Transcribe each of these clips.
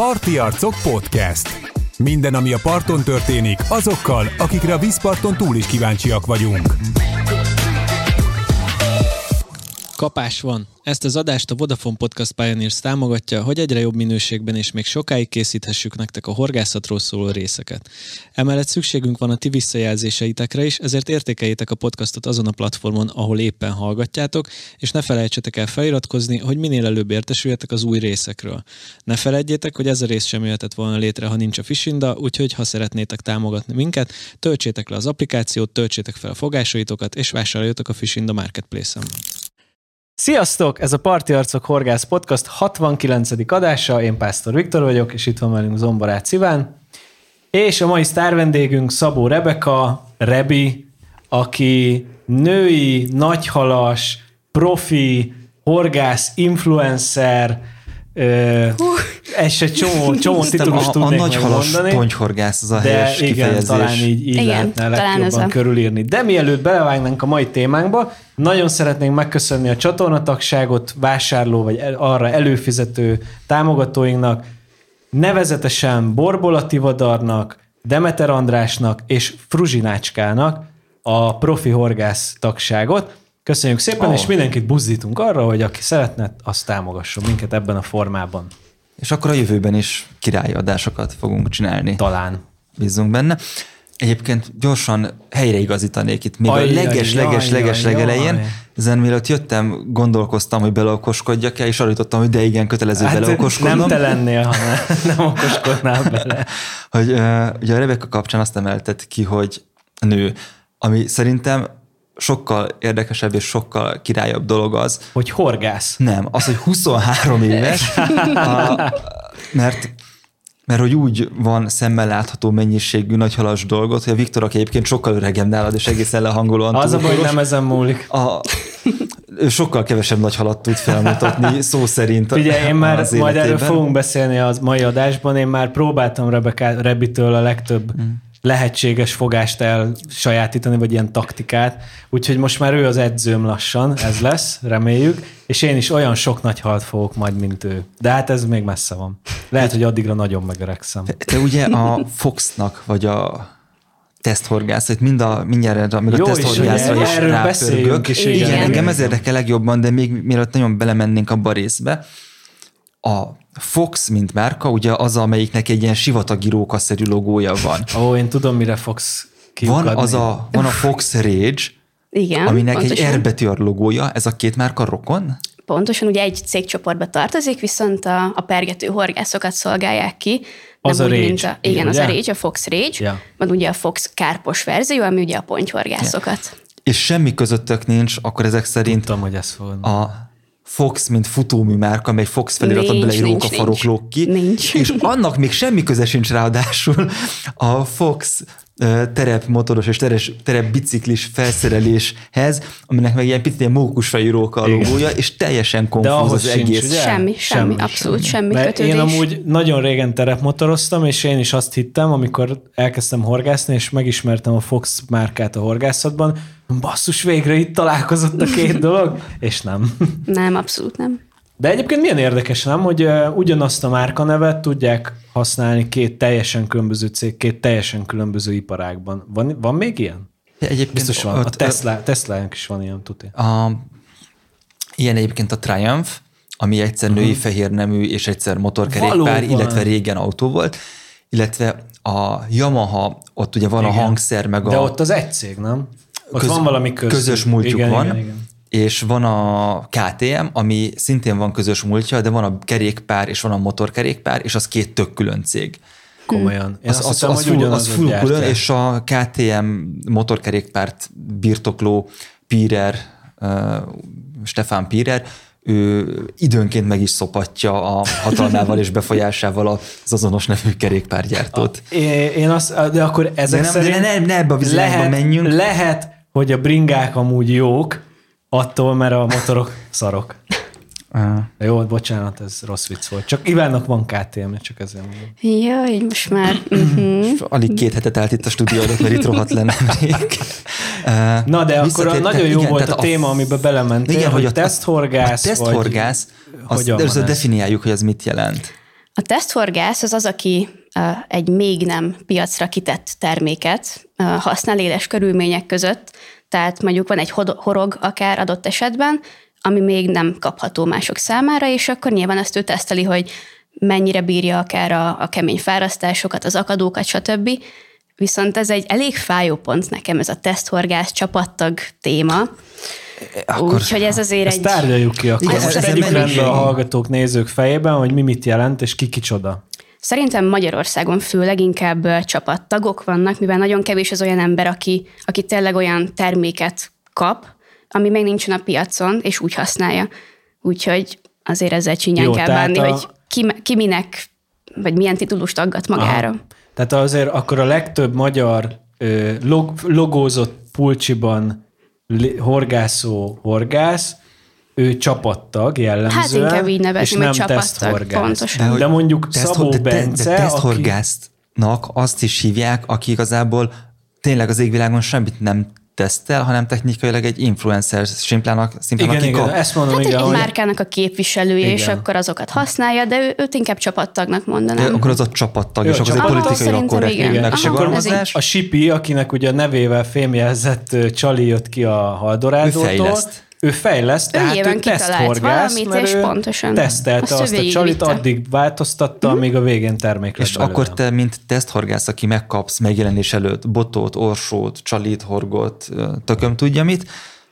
Parti Arcok Podcast. Minden, ami a parton történik, azokkal, akikre a vízparton túl is kíváncsiak vagyunk. Kapás van. Ezt az adást a Vodafone Podcast Pioneers támogatja, hogy egyre jobb minőségben és még sokáig készíthessük nektek a horgászatról szóló részeket. Emellett szükségünk van a ti visszajelzéseitekre is, ezért értékeljétek a podcastot azon a platformon, ahol éppen hallgatjátok, és ne felejtsetek el feliratkozni, hogy minél előbb értesüljetek az új részekről. Ne feledjétek, hogy ez a rész sem jöhetett volna létre, ha nincs a Fishinda, úgyhogy ha szeretnétek támogatni minket, töltsétek le az applikációt, töltsétek fel a fogásaitokat, és vásároljatok a Fishinda Marketplace-en. Sziasztok! Ez a Parti Arcok Horgász Podcast 69. adása, én Pásztor Viktor vagyok, és itt van velünk Zomborác Iván. És a mai sztárvendégünk Szabó Rebeka, Rebi, aki női, nagyhalas, profi, horgász, influencer, és egy csomó titulus tudnék a nagyhalas mondani. Pontyhorgász az a helyes kifejezés. Igen, talán így lehetne legjobban körülírni. De mielőtt belevágnánk a mai témánkba, nagyon szeretnénk megköszönni a csatornatagságot vásárló vagy arra előfizető támogatóinknak, nevezetesen Borbola Tivadarnak, Demeter Andrásnak és Fruzsinácskának a profi horgász tagságot. Köszönjük szépen, és mindenkit buzdítunk arra, hogy aki szeretne, azt támogasson minket ebben a formában. És akkor a jövőben is királyi adásokat fogunk csinálni. Talán. Bízzunk benne. Egyébként gyorsan helyreigazítanék itt, még a leges legelején, ezen mielőtt jöttem, gondolkoztam, hogy beleokoskodjak-e, és arra jutottam, hogy de igen, kötelező beleokoskodnom. Nem te lennél, ha nem okoskodnál bele. Hogy ugye a Rebeka kapcsán azt emelted ki, hogy nő, ami szerintem sokkal érdekesebb és sokkal királyabb dolog az. Hogy horgász. Nem, az, hogy 23 éves, mert hogy úgy van szemmel látható mennyiségű nagyhalas dolgot, hogy a Viktor, aki egyébként sokkal öregebb nálad, és egészen lehangolóan az a baj, hogy nem ezen múlik. Ő sokkal kevesebb nagyhalat tud felmutatni, szó szerint. Ugye én már majd erről fogunk beszélni az mai adásban, én már próbáltam Rebitől a legtöbb lehetséges fogást elsajátítani, vagy ilyen taktikát, úgyhogy most már ő az edzőm lassan, ez lesz, reméljük, és én is olyan sok nagy halat fogok majd, mint ő. De hát ez még messze van. Lehet, hogy addigra nagyon megöregszem. Te ugye a Foxnak, vagy a teszthorgászat, mindjárt még a teszthorgászra is rápörgök. Igen, engem ez érdekel legjobban, de még mielőtt nagyon belemennénk abba a részbe, a Fox, mint márka, ugye az, amelyiknek egy ilyen sivatagi rókaszerű logója van. Én tudom, mire fogsz kiukadni. Van a Fox Rage, igen, aminek pontosan. egy R betű a logója. Ez a két márka rokon? Pontosan, ugye egy cégcsoportba tartozik, viszont a pergető horgászokat szolgálják ki. Az a Rage. Igen, az a Rage, a Fox Rage. Ja. Van ugye a Fox kárpos verzió, ami ugye a pontyhorgászokat. Ja. És semmi közöttök nincs, akkor ezek szerint tudtam, hogy ez fog. A Fox, mint futómű márka, amely Fox feliraton bele egy rókafarok lóg ki. Nincs. És annak még semmi köze sincs ráadásul a Fox terepmotoros és terepbiciklis felszereléshez, aminek meg ilyen picit ilyen mókusfejű róka a logója, és teljesen konfúz az egész. Ugye? Semmi, abszolút semmi kötődés. Én amúgy nagyon régen terepmotoroztam, és én is azt hittem, amikor elkezdtem horgászni, és megismertem a Fox márkát a horgászatban, basszus, végre itt találkozott a két dolog, és nem. Nem, abszolút nem. De egyébként milyen érdekes, nem, hogy ugyanazt a márkanevet tudják használni két teljesen különböző cég, két teljesen különböző iparágban. Van még ilyen? Egyébként biztos van. A Tesla-nak is van ilyen tuti. Ilyen egyébként a Triumph, ami egyszer női fehérnemű és egyszer motorkerékpár, illetve régen autó volt, illetve a Yamaha, ott ugye van a hangszer, meg de ott az egy cég, nem? Ott van valami közös múltjuk van. Igen. És van a KTM, ami szintén van közös múltja, de van a kerékpár, és van a motorkerékpár, és az két tök külön cég. Komolyan. Én az full külön, és a KTM motorkerékpárt birtokló Pirer, Stefan Pirer, ő időnként meg is szopatja a hatalmával és befolyásával az azonos nevű kerékpárgyártót. De akkor ezek szerint ne ebbe a viziába menjünk. Lehet, hogy a bringák amúgy jók, attól, mert a motorok szarok. Jó, bocsánat, ez rossz vicc volt. Csak Ivánnak van KTM, csak ezért mondom. Jaj, most már. Alig 2 hetet állt itt a stúdiódat, mert itt rohadt le nemrég. Na, de akkor nagyon jó volt a téma, amiben belementél, igen, hogy a teszthorgász. A teszthorgász, azt definiáljuk, hogy az mit jelent. A teszthorgász az, aki egy még nem piacra kitett terméket használ éles körülmények között, tehát mondjuk van egy horog akár adott esetben, ami még nem kapható mások számára, és akkor nyilván ezt ő teszteli, hogy mennyire bírja akár a kemény fárasztásokat, az akadókat, stb. Viszont ez egy elég fájó pont nekem, ez a teszthorgász csapattag téma. Úgyhogy ez azért ezt tárgyaljuk ki, akkor most tegyük rendbe a hallgatók, nézők fejében, hogy mi mit jelent, és ki kicsoda. Szerintem Magyarországon főleg inkább csapattagok vannak, mivel nagyon kevés az olyan ember, aki tényleg olyan terméket kap, ami még nincsen a piacon, és úgy használja. Úgyhogy azért ezzel csinyán kell bánni, hogy ki minek, vagy milyen titulust aggat magára. Aha. Tehát azért akkor a legtöbb magyar logózott pulcsiban horgászó horgász, ő csapattag jellemzően, hát inkább így nevezni, és nem teszthorgász. Pontosan. De mondjuk Szabó Bence, de teszthorgásznak azt is hívják, aki igazából tényleg az égvilágon semmit nem tesztel, hanem technikailag egy influencer simplának igen, ezt mondom, hát egy márkának a képviselője, és akkor azokat használja, de őt inkább csapattagnak mondanám. Akkor az a csapattag, és akkor az egy politikailag korrekt megfogalmazás. A Sipi, akinek ugye a nevével fémjelzett csali jött ki a Haldorádótól, ő fejleszt, tehát ő teszthorgász, mert és pontosan tesztelte azt a csalit, addig változtatta, amíg a végén termék lett és belőle. Akkor te, mint teszthorgász, aki megkapsz megjelenés előtt botot, orsót, csalit, horgot, tököm tudja mit,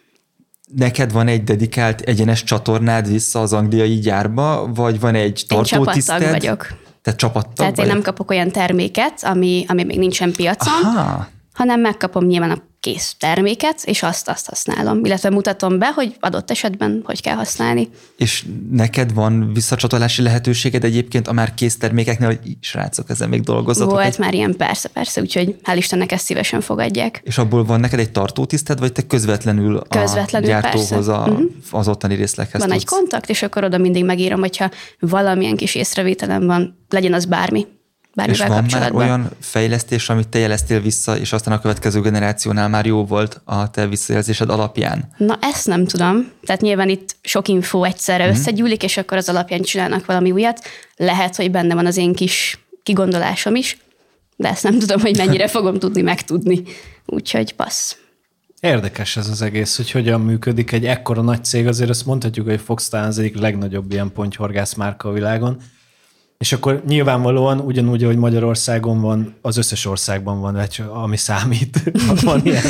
neked van egy dedikált egyenes csatornád vissza az angliai gyárba, vagy van egy tartótiszted? Én csapattag vagyok. Te csapattag Tehát vagy? Én nem kapok olyan terméket, ami még nincsen piacon, hanem megkapom nyilván a kész terméket, és azt használom. Illetve mutatom be, hogy adott esetben hogy kell használni. És neked van visszacsatolási lehetőséged egyébként a már kész termékeknél, hogy srácok, ezen még dolgozatok? Volt már ilyen, persze, úgyhogy hál' Istennek ezt szívesen fogadják. És abból van neked egy tartótiszted, vagy te közvetlenül a gyártóhoz az ottani részleghez van tudsz? Egy kontakt, és akkor oda mindig megírom, hogyha valamilyen kis észrevételem van, legyen az bármivel kapcsolatban. És van már olyan fejlesztés, amit te jeleztél vissza, és aztán a következő generációnál már jó volt a te visszajelzésed alapján? Na, ezt nem tudom. Tehát nyilván itt sok infó egyszerre összegyűlik, és akkor az alapján csinálnak valami újat. Lehet, hogy benne van az én kis kigondolásom is, de ezt nem tudom, hogy mennyire fogom tudni megtudni. Úgyhogy passz. Érdekes ez az egész, hogy hogyan működik egy ekkora nagy cég. Azért azt mondhatjuk, hogy Fox talán az egyik legnagyobb ilyen pontyhorgász márka a világon. És akkor nyilvánvalóan ugyanúgy, hogy Magyarországon van, az összes országban van, ami számít, van ilyen,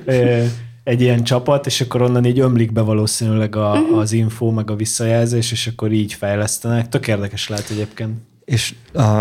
egy ilyen csapat, és akkor onnan így ömlik be valószínűleg az info, meg a visszajelzés, és akkor így fejlesztenek. Tök érdekes lehet egyébként. És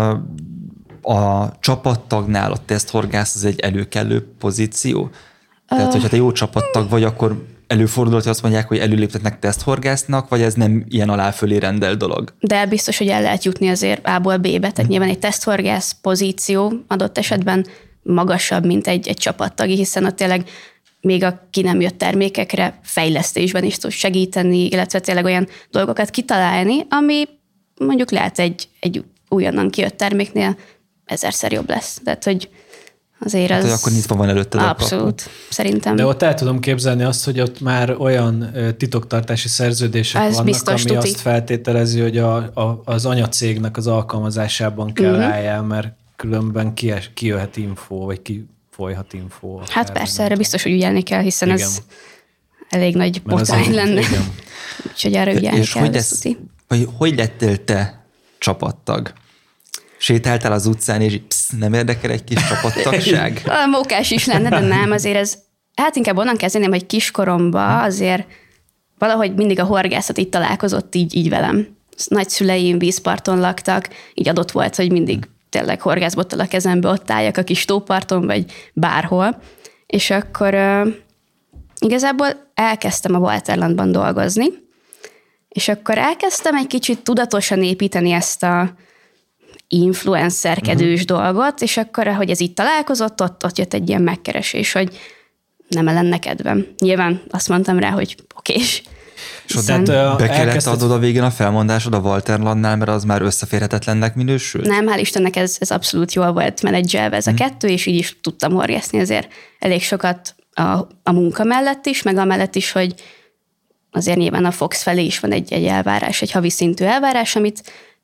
a csapattagnál a teszthorgász az egy előkelő pozíció? Tehát, hogyha te jó csapattag vagy, akkor előfordulhat, hogy azt mondják, hogy előléptetnek teszthorgásznak, vagy ez nem ilyen alá-fölé rendelt dolog? De biztos, hogy el lehet jutni azért A-ból B-be. Tehát nyilván egy teszthorgász pozíció adott esetben magasabb, mint egy csapattagi, hiszen ott tényleg még a ki nem jött termékekre fejlesztésben is tud segíteni, illetve tényleg olyan dolgokat kitalálni, ami mondjuk lehet egy újonnan kijött terméknél 1000-szer jobb lesz. Tehát, hogy azért hát, az... akkor nyitva van előtted. Abszolút, szerintem. De ott el tudom képzelni azt, hogy ott már olyan titoktartási szerződések vannak, ami azt feltételezi, hogy az anyacégnek az alkalmazásában kell álljál, mert különben kijöhet info, vagy kifolyhat info. Hát persze, erre biztos, hogy ügyelni kell, hiszen ez elég nagy botrány lenne. Úgyhogy erre ügyelni kell. Hogy lettél te csapattag? Sétáltál az utcán, és nem érdekel egy kis csapattagság? Mókás is lenne, de nem, azért ez, hát inkább onnan kezdeném, hogy kiskoromban azért valahogy mindig a horgászat itt találkozott így velem. Nagyszüleim vízparton laktak, így adott volt, hogy mindig tényleg horgászbottal a kezembe ott álljak a kis tóparton, vagy bárhol. És akkor igazából elkezdtem a Walterlandban dolgozni, és akkor elkezdtem egy kicsit tudatosan építeni ezt a influencerkedős dolgot, és akkor, ahogy ez így találkozott, ott jött egy ilyen megkeresés, hogy nem lenne kedvem. Nyilván azt mondtam rá, hogy okés. És be kellett adod a végén a felmondásod a Walterlandnál, mert az már összeférhetetlennek minősül? Nem, hál' Istennek ez abszolút jól volt menedzselve ez a kettő, és így is tudtam horgászni azért elég sokat a munka mellett is, meg amellett is, hogy azért nyilván a Fox felé is van egy elvárás, egy havi szintű elvárás, amit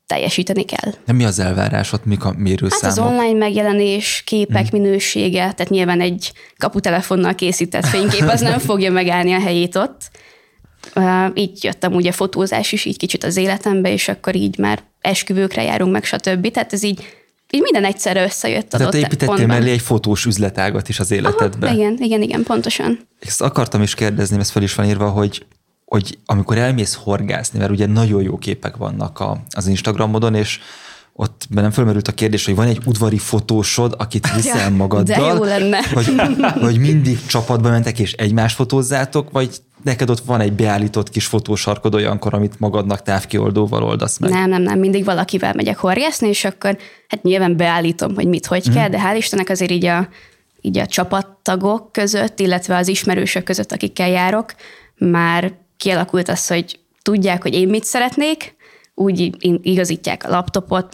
teljesíteni kell. De mi az elvárásod, mik a mérőszámok? Hát az online megjelenés, képek minősége, tehát nyilván egy kaputelefonnal készített fénykép, az nem fogja megállni a helyét ott. Így jöttem ugye fotózás is így kicsit az életembe, és akkor így már esküvőkre járunk meg, stb. Tehát ez így minden egyszerre összejött adott pontban. Tehát építettél mellé egy fotós üzletágat is az életedbe. Aha, igen, pontosan. Ezt akartam is kérdezni, ez fel is van írva, hogy amikor elmész horgászni, mert ugye nagyon jó képek vannak az Instagramodon, és ott bennem fölmerült a kérdés, hogy van egy udvari fotósod, akit viszel magaddal, de jó lenne. Vagy mindig csapatba mentek, és egymást fotózzátok, vagy neked ott van egy beállított kis fotósarkod olyankor, amit magadnak távkioldóval oldasz meg? Nem, mindig valakivel megyek horgászni, és akkor hát nyilván beállítom, hogy mit, hogy kell, de hál' Istennek azért így a csapattagok között, illetve az ismerősök között, akikkel járok, már kialakult az, hogy tudják, hogy én mit szeretnék, úgy igazítják a laptopot?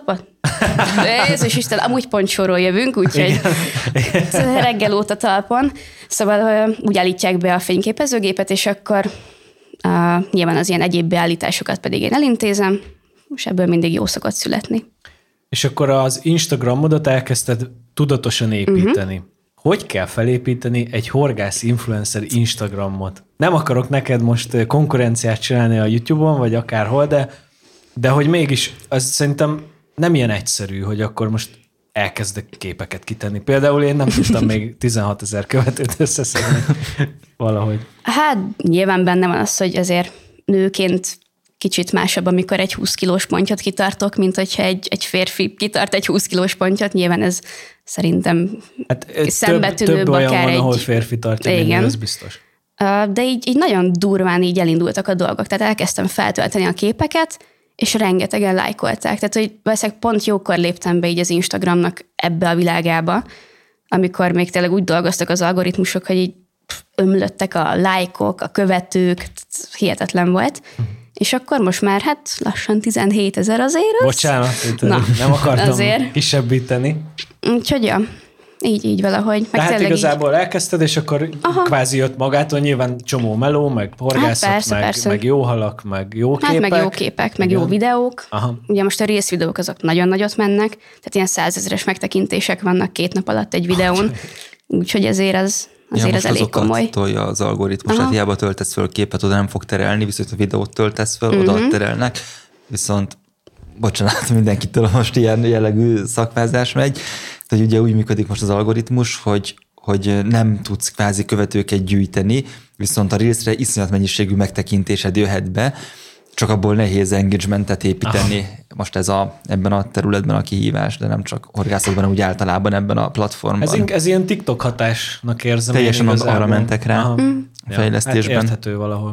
Jézus Isten, amúgy pontsorról jövünk, úgyhogy reggel óta talpon. Szóval úgy állítják be a fényképezőgépet, és akkor nyilván az ilyen egyéb beállításokat pedig én elintézem, és ebből mindig jó szokott születni. És akkor az Instagramodat elkezdted tudatosan építeni. Hogy kell felépíteni egy horgász influencer Instagramot? Nem akarok neked most konkurenciát csinálni a YouTube-on, vagy akárhol, de hogy mégis, az szerintem nem ilyen egyszerű, hogy akkor most elkezdek képeket kitenni. Például én nem tudtam még 16 000 követőt összeszedni valahogy. Hát nyilván benne van az, hogy azért nőként kicsit másabb, amikor egy 20 kilós pontyot kitartok, mint hogyha egy férfi kitart egy 20 kilós pontyot. Nyilván ez szerintem szembetűnőbb akár olyan van, ahol férfi tartja, igen, ez biztos. De így nagyon durván így elindultak a dolgok. Tehát elkezdtem feltölteni a képeket, és rengetegen lájkolták. Tehát, hogy valószínűleg pont jókor léptem be így az Instagramnak ebbe a világába, amikor még tényleg úgy dolgoztak az algoritmusok, hogy így ömlöttek a lájkok, a követők, hihetetlen volt. És akkor most már hát lassan 17 000 azért. Bocsánat, nem akartam azért kisebbíteni. Úgyhogy ja, így valahogy. Meg tehát igazából elkezdted, és akkor kvázi jött magától, nyilván csomó meló, meg horgászat, hát persze. Meg jó halak, meg jó képek. Hát meg jó képek, meg jó videók. Aha. Ugye most a részvideók azok nagyon nagyot mennek, tehát ilyen 100 000-es megtekintések vannak 2 nap alatt egy videón, úgyhogy azért az elég komoly. Tolja az algoritmus, tehát hiába töltesz föl képet, oda nem fog terelni, viszont a videót töltesz föl, oda terelnek, viszont bocsánat, mindenkitől most ilyen jellegű szakmázás megy, hogy ugye úgy működik most az algoritmus, hogy nem tudsz kvázi követőket gyűjteni, viszont a Reelsre iszonyat mennyiségű megtekintésed jöhet be, csak abból nehéz engagementet építeni. Most ebben a területben a kihívás, de nem csak horgászatban, úgy általában ebben a platformban. Ez ilyen TikTok hatásnak érzem. Teljesen arra mentek rá a fejlesztésben. Hát érthető valahol.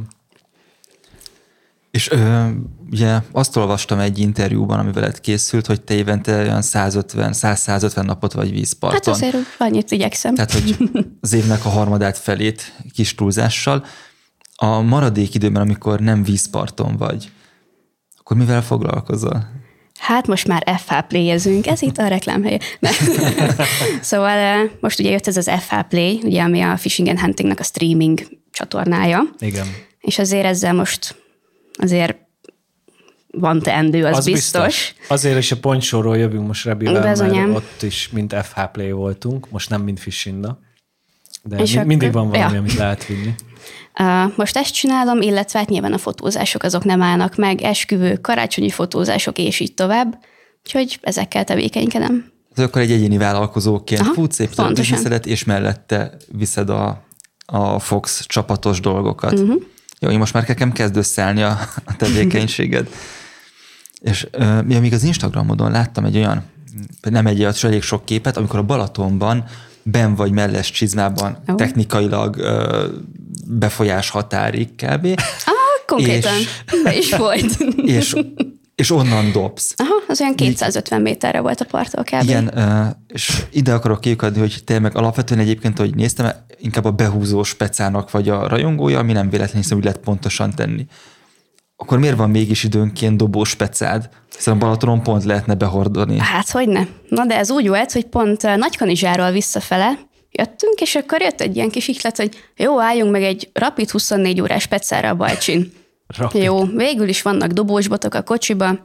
És ugye azt olvastam egy interjúban, ami veled készült, hogy te évente olyan 100-150 napot vagy vízparton. Hát azért annyit igyekszem. Tehát, hogy az évnek a harmadát felét kis túlzással. A maradék időben, amikor nem vízparton vagy, akkor mivel foglalkozol? Hát most már FH Play-ezünk, ez itt a reklámhelye. Szóval most ugye jött ez az FH Play, ugye, ami a Fishing and Huntingnak a streaming csatornája. Igen. És azért ezzel most azért van teendő, az biztos. Azért is a pontsorról jövünk most Rebivel, mert ott is mint FH Play voltunk, most nem mint Fishinda, de mindig van valami, amit lehet vinni. Most ezt csinálom, illetve hát nyilván a fotózások azok nem állnak meg, esküvők, karácsonyi fotózások, és így tovább. Úgyhogy ezekkel tevékenykedem. Ez akkor egy egyéni vállalkozóként futsz, építed a bizniszedet, és mellette viszed a Fox csapatos dolgokat. Jó, én most már nekem kezd összeállni a tevékenységed. És még az Instagramodon láttam egy olyan, nem egy elég sok képet, amikor a Balatonban benn vagy melles csizmában, technikailag befolyás határig kb. Konkrétan, be is volt. És onnan dobsz. Az olyan 250 méterre volt a parttól kb. Igen, és ide akarok kiukadni, hogy te meg alapvetően egyébként, ahogy néztem, inkább a behúzó specának vagy a rajongója, ami nem véletlenül, hiszen úgy lehet pontosan tenni. Akkor miért van mégis időnként dobós specád? Hiszen a Balatonon pont lehetne behordani. Hát hogyne. Na de ez úgy volt, hogy pont Nagykanizsáról visszafele jöttünk, és akkor jött egy ilyen kis ihlet, hogy jó, álljunk meg egy rapid 24 órás specára a Balcsin. Jó, végül is vannak dobósbotok a kocsiba,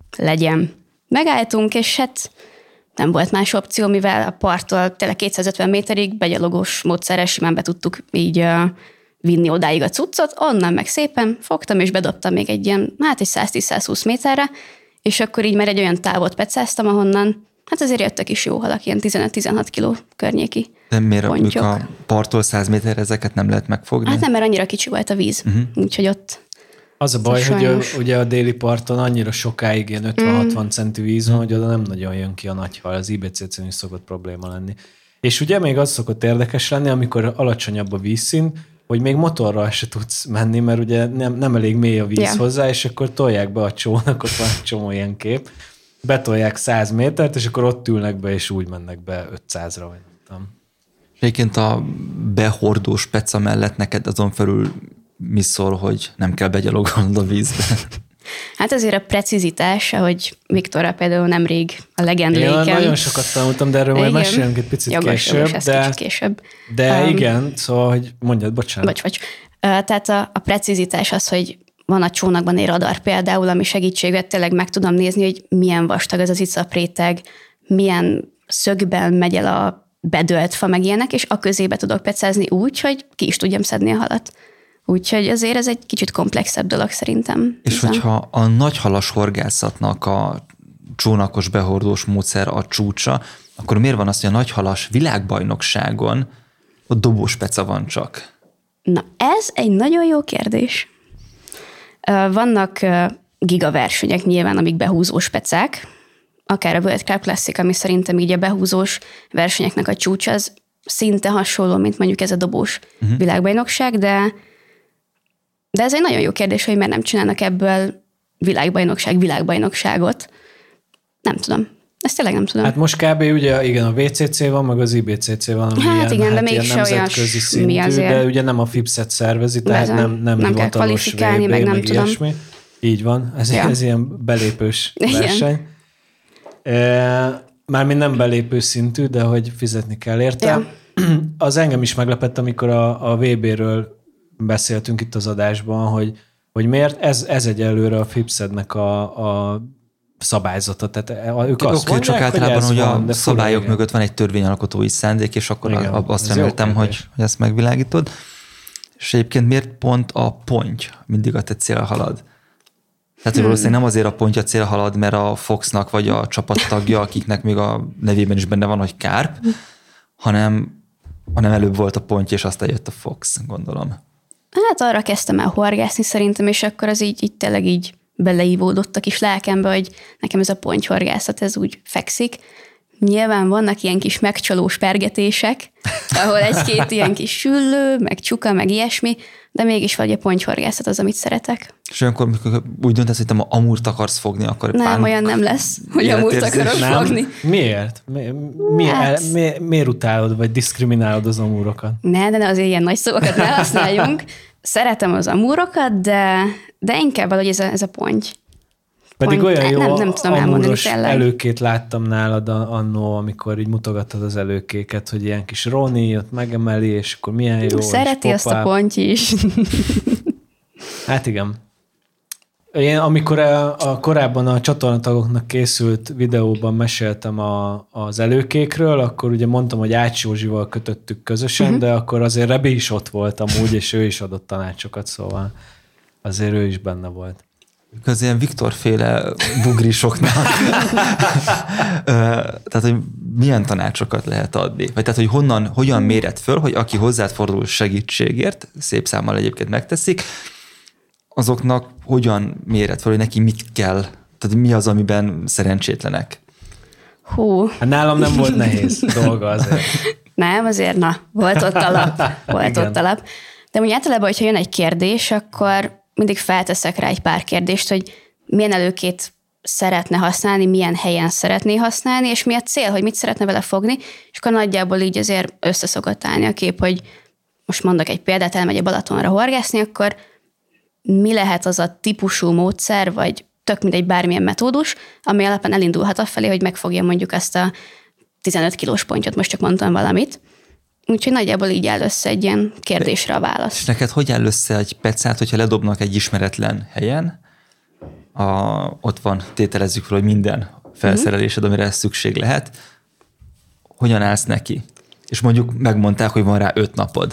legyen. Megálltunk, és hát nem volt más opció, mivel a parttól tényleg 250 méterig begyalogós módszerrel simán be tudtuk így vinni odáig a cuccot, onnan meg szépen fogtam, és bedobtam még egy ilyen, egy 110-120 méterre, és akkor így már egy olyan távot pecáztam, ahonnan hát azért jöttek is jó halak, ilyen 15-16 kiló környéki de miért pontyok. A parttól 100 méterre ezeket nem lehet megfogni? Hát nem, mert annyira kicsi volt a víz, úgyhogy ott... Az a baj, hogy ugye a déli parton annyira sokáig ilyen 50-60 centi víz van, hogy oda nem nagyon jön ki a nagy hal, az IBCC-n is szokott probléma lenni. És ugye még az szokott érdekes lenni, amikor alacsonyabb a vízszint, hogy még motorral se tudsz menni, mert ugye nem elég mély a víz hozzá, és akkor tolják be a csónakot, van egy csomó ilyen kép, betolják 100 métert, és akkor ott ülnek be, és úgy mennek be 500-ra, vagy nem tudom. Egyébként a behordós peca mellett neked azon felül mi szól, hogy nem kell begyalogolnod a vízbe? Hát azért a precizitás, ahogy Viktorra például nemrég a legendléken. Én nagyon sokat tanultam, de erről majd mesélünk egy picit később. De igen, szóval, hogy mondjad, bocsánat. Bocs. Tehát a precizitás az, hogy van a csónakban egy radar például, ami segítségével tényleg meg tudom nézni, hogy milyen vastag az icapréteg, milyen szögben megy el a bedölt fa, meg ilyenek, és a közébe tudok pecázni úgy, hogy ki is tudjam szedni a halat. Úgyhogy azért ez egy kicsit komplexebb dolog szerintem. És hogyha a nagyhalas horgászatnak a csónakos behordós módszer a csúcsa, akkor miért van az, hogy a nagyhalas világbajnokságon ott dobós peca van csak? Na, ez egy nagyon jó kérdés. Vannak gigaversenyek nyilván, amik behúzós pecák, akár a World Cup Classic, ami szerintem így a behúzós versenyeknek a csúcs, az szinte hasonló, mint mondjuk ez a dobós világbajnokság, de ez egy nagyon jó kérdés, hogy miért nem csinálnak ebből világbajnokságot. Nem tudom. Ezt tényleg nem tudom. Hát most kb. Ugye igen, a VCC van, meg az IBCC van, ami de még ilyen nemzetközi szintű, de ugye nem a FIPS-et szervezi, tehát nem kell kvalifikálni, VB, meg nem tudom. Ilyesmi. Így van, ez ilyen belépős verseny. Mármint nem belépő szintű, de hogy fizetni kell érte. Ja. Az engem is meglepett, amikor a VB-ről beszéltünk itt az adásban, hogy miért ez egyelőre a FIPS-ednek a szabályzata. Tehát ők azt mondják, csak általában, hogy a szabályok igen. mögött van egy törvényalkotói szándék, és akkor azt reméltem, hogy ezt megvilágítod. És egyébként miért pont a ponty mindig a te cél halad? Tehát, hogy valószínűleg nem azért a pontja cél halad, mert a Foxnak vagy a csapattagja, akiknek még a nevében is benne van, hogy Kárp, hanem előbb volt a ponty, és aztán jött a Fox, gondolom. Hát arra kezdtem el horgászni szerintem, és akkor az így tényleg így beleívódott a kis lelkembe, hogy nekem ez a pontyhorgászat, ez úgy fekszik. Nyilván vannak ilyen kis megcsalós pergetések, ahol egy-két ilyen kis süllő, meg csuka, meg ilyesmi, de mégis vagy a pontyhorgászat az, amit szeretek. És olyankor, mikor úgy döntesz, hogy te ma amúrt akarsz fogni, akkor... Nem, olyan nem lesz, hogy amúrt akarok fogni. Miért? Miért utálod, vagy diszkriminálod az amúrokat? Ne azért ilyen nagy szavakat ne használjunk. Szeretem az amúrokat, de inkább valahogy ez a ponty. Pedig olyan jó, nem tudom elmondani tényleg. Előkét láttam nálad annó, amikor így mutogattad az előkéket, hogy ilyen kis Roni ott megemeli, és akkor milyen jó. Szereti azt a ponty is. Hát igen. Én amikor korábban a csatornatagoknak készült videóban meséltem az előkékről, akkor ugye mondtam, hogy Ács Józsival kötöttük közösen, de akkor azért Rebi is ott volt amúgy, és ő is adott tanácsokat, szóval azért ő is benne volt. Az ilyen Viktor-féle bugrisoknak. Tehát, hogy milyen tanácsokat lehet adni? Vagy tehát, hogy hogyan méred föl, hogy aki hozzád fordul segítségért, szép számmal egyébként megteszik, azoknak hogyan méred föl, hogy neki mit kell? Tehát mi az, amiben szerencsétlenek? Hát nálam nem volt nehéz dolga azért. Nem, azért volt ott alap. De úgy általában, hogyha jön egy kérdés, akkor mindig felteszek rá egy pár kérdést, hogy milyen előkét szeretne használni, milyen helyen szeretné használni, és mi a cél, hogy mit szeretne vele fogni, és akkor nagyjából így azért összeszokott állni a kép, hogy most mondok egy példát, elmegy a Balatonra horgászni, akkor mi lehet az a típusú módszer, vagy tök mindegy bármilyen metódus, ami alapján elindulhat afelé, hogy megfogja mondjuk azt a 15 kilós pontyot, most csak mondtam valamit. Úgyhogy nagyjából így áll össze egy ilyen kérdésre a válasz. És neked hogy áll össze egy pecát, hogyha ledobnak egy ismeretlen helyen, ott van, tételezzük fel, hogy minden felszerelésed, amire szükség lehet. Hogyan állsz neki? És mondjuk megmondták, hogy van rá 5 napod.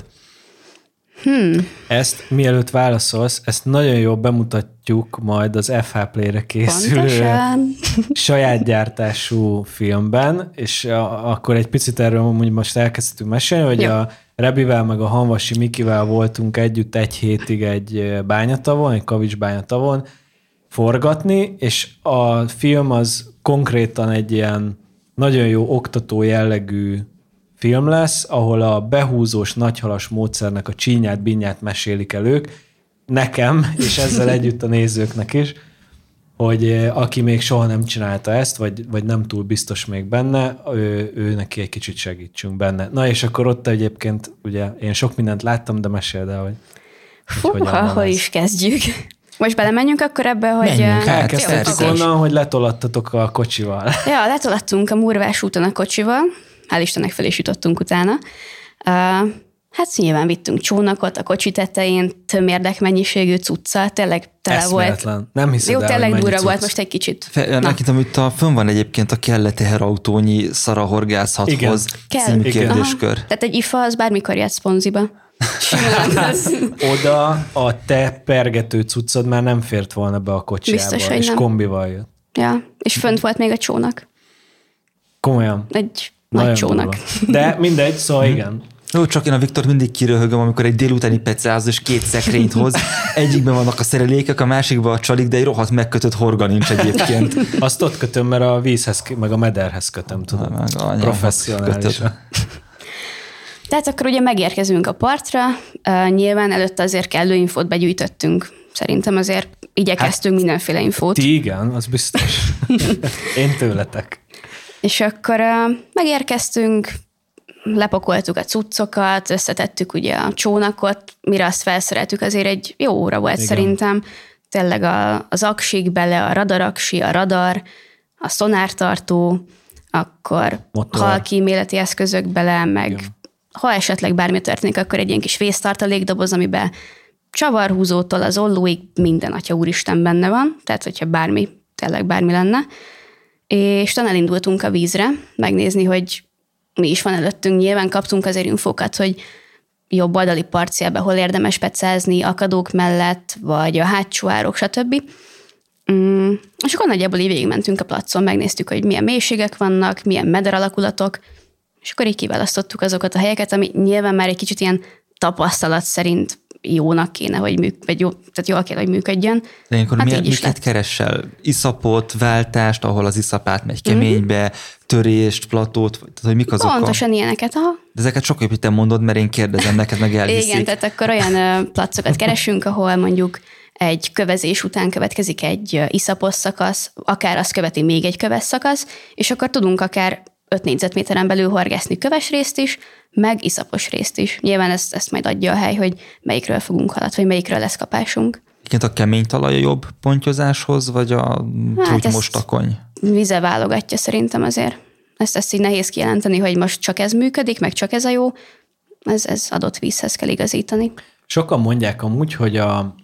Ezt mielőtt válaszolsz, ezt nagyon jól bemutatjuk majd az FH Play-re készülő saját gyártású filmben, és akkor egy picit erről most elkezdtünk mesélni, hogy a Rebivel meg a Hanvasi Mikivel voltunk együtt egy hétig egy bányatavon, egy kavics bányatavon forgatni, és a film az konkrétan egy ilyen nagyon jó oktató jellegű film lesz, ahol a behúzós nagyhalas módszernek a csínyát, binyát mesélik el ők, nekem, és ezzel együtt a nézőknek is, hogy aki még soha nem csinálta ezt, vagy nem túl biztos még benne, ő neki egy kicsit segítsünk benne. Na és akkor ott egyébként, ugye én sok mindent láttam, de meséld el, hogy hol is kezdjük. Most belemenjünk akkor ebbe, hogy... Elkezdhetjük onnan, hogy letoladtatok a kocsival. Ja, letoladtunk a Murvás úton a kocsival, hál' Istennek fel is jutottunk utána. Hát nyilván vittünk csónakot a kocsi tetején, tömérdek mennyiségű cuccal, tényleg tele volt. Nem hiszed jó, el, tényleg durva volt most egy kicsit. Nekem itt fönn van egyébként a kell-e teherautónyi szarahorgászathoz című kérdéskör. Tehát egy IFA az bármikor jött szponziba. Oda a te pergető cuccod már nem fért volna be a kocsiába, biztos, és nem. Kombival jött. Ja, és fönt volt még a csónak. Komolyan. Egy nagy csónak. De mindegy, szóval igen. Jó, csak én a Viktor mindig kiröhögöm, amikor egy délutáni pecáz és 2 szekrényt hoz. Egyikben vannak a szerelékek, a másikban a csalik, de egy rohadt megkötött horga nincs egyébként. Azt ott kötöm, mert a vízhez, meg a mederhez kötöm, tudom. Professzionálisan. Tehát akkor ugye megérkezünk a partra, nyilván előtte azért kellő infót begyűjtöttünk. Szerintem azért igyekeztünk mindenféle infót. Ti igen, az biztos. Én tőletek. És akkor megérkeztünk, lepakoltuk a cuccokat, összetettük ugye a csónakot, mire azt felszereltük, azért egy jó óra volt szerintem. Tényleg az aksik bele, a radaraksi, a radar, a szonártartó, akkor halkíméleti eszközök bele, meg ha esetleg bármi történik, akkor egy ilyen kis vésztartalékdoboz, amiben csavarhúzótól az ollóig minden atya úristen benne van, tehát hogyha tényleg bármi lenne. És talán elindultunk a vízre, megnézni, hogy mi is van előttünk. Nyilván kaptunk azért infókat, hogy jobb oldali parcélbe hol érdemes pecázni, akadók mellett, vagy a hátsó árok, stb. És akkor nagyjából így végigmentünk a placon, megnéztük, hogy milyen mélységek vannak, milyen meder alakulatok, és akkor így kiválasztottuk azokat a helyeket, ami nyilván már egy kicsit ilyen tapasztalat szerint jónak kéne, vagy jól kéne, hogy működjön. De ilyenkor miket keresel? Iszapot, váltást, ahol az iszap átmegy keménybe, törést, platót, tehát hogy mik azok? Pontosan ilyeneket, aha. De ezeket sokkal jobb, hogy te mondod, mert én kérdezem neked, meg elhiszik. Igen, tehát akkor olyan placokat keresünk, ahol mondjuk egy kövezés után következik egy iszapos szakasz, akár azt követi még egy köves szakasz, és akkor tudunk akár 5 négyzetméteren belül horgászni köves részt is, meg iszapos részt is. Nyilván ezt majd adja a hely, hogy melyikről fogunk haladni, vagy melyikről lesz kapásunk. Igen, a kemény talaj a jobb pontyozáshoz, vagy a trutymos takony? Vize válogatja szerintem azért. Ezt így nehéz kijelenteni, hogy most csak ez működik, meg csak ez a jó. Ez adott vízhez kell igazítani. Sokan mondják amúgy, hogy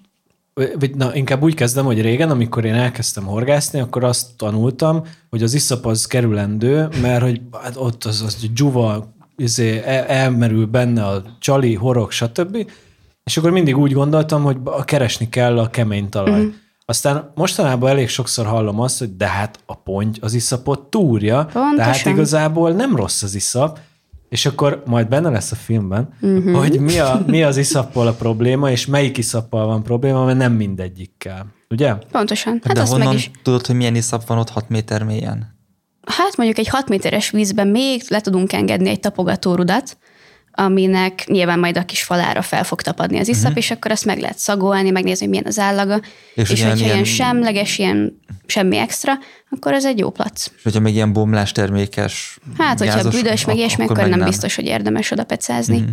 inkább úgy kezdem, hogy régen, amikor én elkezdtem horgászni, akkor azt tanultam, hogy az iszap az kerülendő, mert hogy ott az dzsuva, elmerül benne a csali, horog, stb. És akkor mindig úgy gondoltam, hogy keresni kell a kemény talaj. Aztán mostanában elég sokszor hallom azt, hogy de hát a ponty az iszapot túrja, tehát igazából nem rossz az iszap, és akkor majd benne lesz a filmben, hogy mi az iszappal a probléma, és melyik iszappal van probléma, mert nem mindegyikkel. Ugye? Pontosan. Hát de honnan tudod, hogy milyen iszap van ott 6 méter mélyen? Hát mondjuk egy 6 méteres vízben még le tudunk engedni egy tapogatórudat, aminek nyilván majd a kis falára fel fog tapadni az iszap, és akkor azt meg lehet szagolni, megnézni, hogy milyen az állaga, és hogyha ilyen semleges, ilyen semmi extra, akkor ez egy jó plac. És hogyha még ilyen bomlás termékes hát, hogyha büdös, meg ilyesmi, akkor nem biztos, hogy érdemes oda pecázni.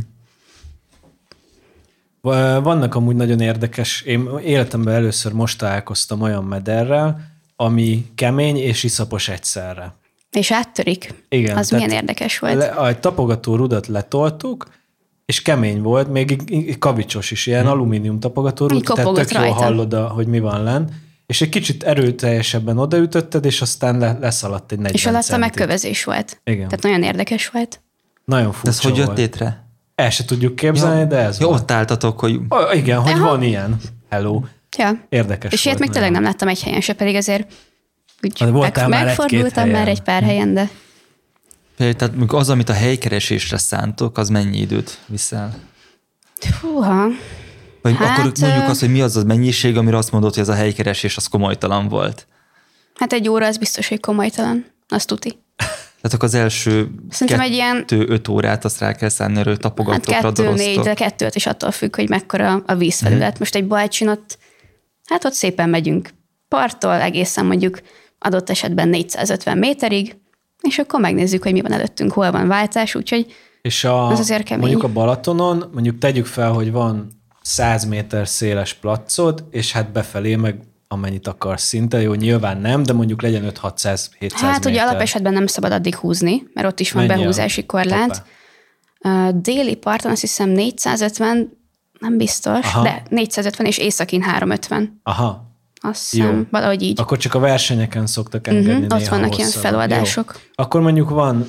Vannak amúgy nagyon érdekes, én életemben először most találkoztam olyan mederrel, ami kemény és iszapos egyszerre. És áttörik? Igen. Az milyen érdekes volt. A tapogató rudat letoltuk, és kemény volt, még kavicsos is, ilyen alumínium tapogató rud, tehát tök jól hallod, hogy mi van lenn, és egy kicsit erőteljesebben odaütötted, és aztán leszaladt egy 40 És alatt a megkövezés volt. Igen. Tehát nagyon érdekes volt. Nagyon furcsa. Ez hogy jött létre? El se tudjuk képzelni, de ez volt. Ott álltatok, hogy... Igen, hogy van ilyen. Hello. Ja. Érdekes és ilyet még tényleg nem láttam egy helyen se, pedig azért megfordultam már egy pár helyen, de... Tehát az, amit a helykeresésre szántok, az mennyi időt viszel? Húha. Vagy akkor mondjuk azt, hogy mi az a mennyiség, amire azt mondod, hogy ez a helykeresés az komolytalan volt? Hát 1 óra az biztos, hogy komolytalan. Azt tuti. Tehát akkor az első 2-5 órát azt rá kell szánni, hogy tapogatok, radoroztok. 2-4, de 2-5 is attól függ, hogy mekkora a vízfelület. Most egy balcsin ott szépen megyünk parttól egészen mondjuk adott esetben 450 méterig, és akkor megnézzük, hogy mi van előttünk, hol van váltás, úgyhogy és az azért kemény. Mondjuk a Balatonon, mondjuk tegyük fel, hogy van 100 méter széles placod, és hát befelé meg amennyit akarsz szinte, jó, nyilván nem, de mondjuk legyen 500-600-700 méter. Ugye alapesetben nem szabad addig húzni, mert ott is van behúzási korlát. Déli parton azt hiszem 450, nem biztos, de 450 és északén 350. Aha. Azt hiszem, valahogy így. Akkor csak a versenyeken szoktak engedni néha ott vannak ilyen feloldások. Jó. Akkor mondjuk van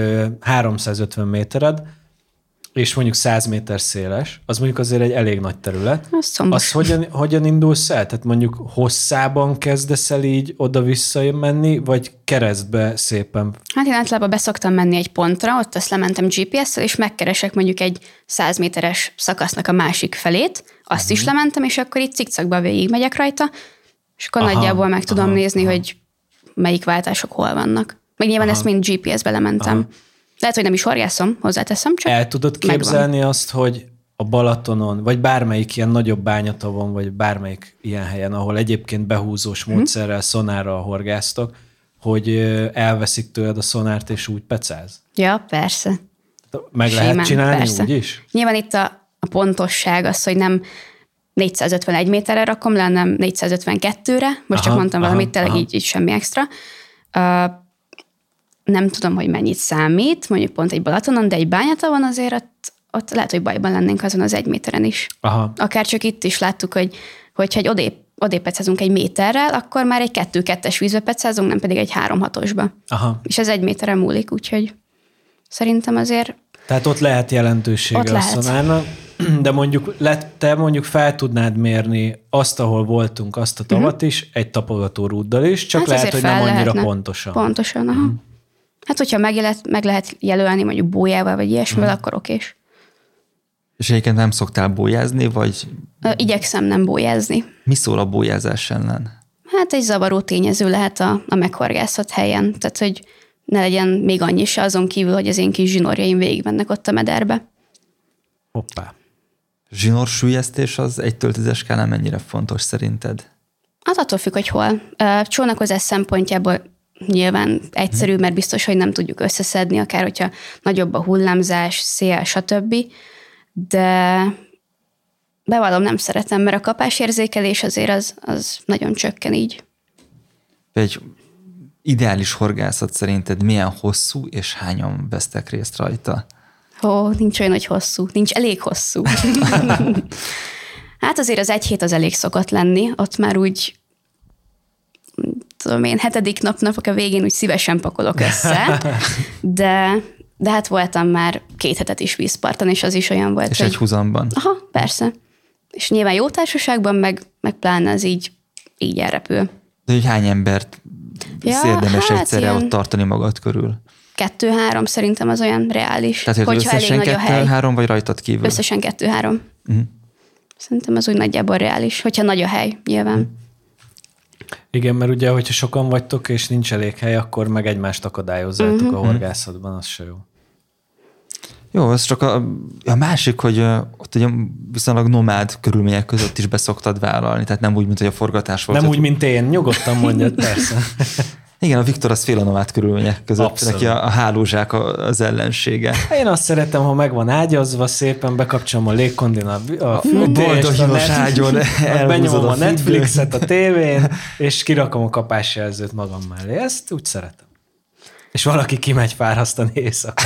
350 métered, és mondjuk 100 méter széles, az mondjuk azért egy elég nagy terület. Az hogyan indulsz el? Tehát mondjuk hosszában kezdesz el így oda-vissza menni, vagy keresztbe szépen? Hát én általában beszoktam menni egy pontra, ott azt lementem GPS-szel, és megkeresek mondjuk egy 100 méteres szakasznak a másik felét, azt is lementem, és akkor itt cikcakba végig megyek rajta, és akkor nagyjából meg tudom nézni, hogy melyik váltások hol vannak. Meg nyilván ezt mind GPS-be lementem. Lehet, hogy nem is horgászom, hozzáteszem, csak el tudod képzelni azt, hogy a Balatonon, vagy bármelyik ilyen nagyobb bányatavon, vagy bármelyik ilyen helyen, ahol egyébként behúzós módszerrel, szonárral horgásztok, hogy elveszik tőled a szonárt, és úgy pecáz? Ja, persze. Meg simán, lehet csinálni persze. Úgy is? Nyilván itt a pontosság az, hogy nem 451 méterre rakom le, nem 452-re, most csak mondtam valamit, tényleg így semmi extra. Nem tudom, hogy mennyit számít, mondjuk pont egy Balatonon, de egy Bányatavon azért ott lehet, hogy bajban lennénk azon az 1 méteren is. Aha. Akár csak itt is láttuk, hogyha odébb pecázunk 1 méterrel, akkor már egy 2-2-es vízbe pecázunk, nem pedig egy 3-6-osba. Aha. És ez 1 méteren múlik, úgyhogy szerintem azért... Tehát ott lehet jelentősége a szonárnak, de mondjuk te mondjuk fel tudnád mérni azt, ahol voltunk, azt a tavat is, egy tapogató rúddal is, csak hát lehet, hogy nem annyira pontosan. Pontosan, aha. Hát, hogyha meg lehet jelölni mondjuk bójával, vagy ilyesmivel, akkor okés. És egyébként nem szoktál bójázni, vagy... Igyekszem nem bójázni. Mi szól a bójázás ellen? Hát egy zavaró tényező lehet a meghorgászott helyen. Tehát, hogy ne legyen még annyi se azon kívül, hogy az én kis zsinórjaim végigmennek ott a mederbe. Hoppá. Zsinórsüllyesztés az 1-től 10-es skálán mennyire fontos szerinted? Hát attól függ, hogy hol. Csónakozás szempontjából nyilván egyszerű, mert biztos, hogy nem tudjuk összeszedni, akár hogyha nagyobb a hullámzás, szél, stb. De bevallom, nem szeretem, mert a kapásérzékelés azért az nagyon csökken így. Egy ideális horgászat szerinted milyen hosszú, és hányan vesztek részt rajta? Nincs olyan, hogy hosszú. Nincs elég hosszú. Hát azért az 1 hét az elég szokott lenni, ott már úgy tudom én, 7. napnak a végén úgy szívesen pakolok össze, de hát voltam már 2 hetet is vízparton, és az is olyan volt. És egy húzamban. Aha, persze. És nyilván jó társaságban, meg pláne az így elrepül. De hogy hány embert érdemes egyszerre ott tartani magad körül? 2-3 szerintem az olyan reális. Tehát, hogy összesen 2-3 vagy rajtad kívül? Összesen 2-3. Szerintem az úgy nagyjából reális, hogyha nagy a hely, nyilván. Igen, mert ugye, hogyha sokan vagytok, és nincs elég hely, akkor meg egymást akadályozzátok a horgászatban, az se jó. Jó, ez csak a másik, hogy ott ugye viszonylag nomád körülmények között is beszoktad vállalni, tehát nem úgy, mint hogy a forgatás volt. Nem úgy, mint én, nyugodtan mondjad, persze. Igen, a Viktor az fél a nomád körülmények között. Abszolút. Neki a hálózsák az ellensége. Én azt szeretem, ha meg van ágyazva, szépen bekapcsolom a légkondin a fűtést, boldoginos ágyon benyomom a Netflixet a tévén, és kirakom a kapásjelzőt magam mellé. Ezt úgy szeretem. És valaki kimegy fárasztani éjszaka.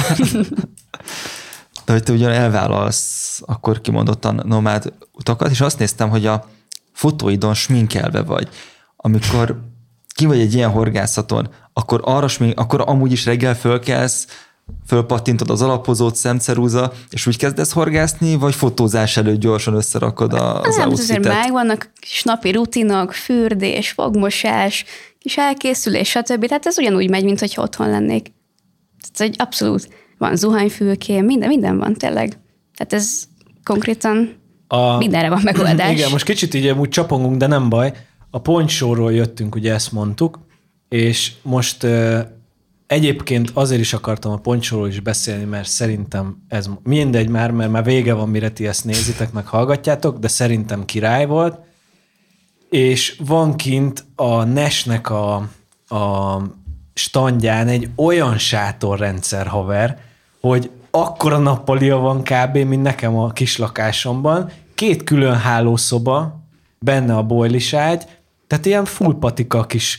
De hogy te ugyan elvállalsz akkor kimondottan nomád utakat, és azt néztem, hogy a fotóidon sminkelve vagy. amikor ki vagy egy ilyen horgászaton, akkor amúgy is reggel fölkelsz, fölpattintod az alapozót, szemceruza, és úgy kezdesz horgászni, vagy fotózás előtt gyorsan összerakod az outfitet? Azért megvannak kis napi rutinok, fürdés, fogmosás, kis elkészülés, stb. Tehát ez ugyanúgy megy, mint hogyha otthon lennék. Tehát abszolút van zuhanyfülkém, minden van tényleg. Tehát ez konkrétan mindenre van megoldás. Igen, most kicsit így úgy csapongunk, de nem baj. A ponchóról jöttünk, ugye ezt mondtuk, és most egyébként azért is akartam a ponchóról is beszélni, mert szerintem ez mindegy már, mert már vége van, mire ti ezt nézitek, meg hallgatjátok, de szerintem király volt. És van kint a NES-nek a standján egy olyan sátorrendszer, haver, hogy akkora nappalia van kb. Mint nekem a kis lakásomban, 2 külön hálószoba, benne a bojlis ágy, tehát ilyen full patika kis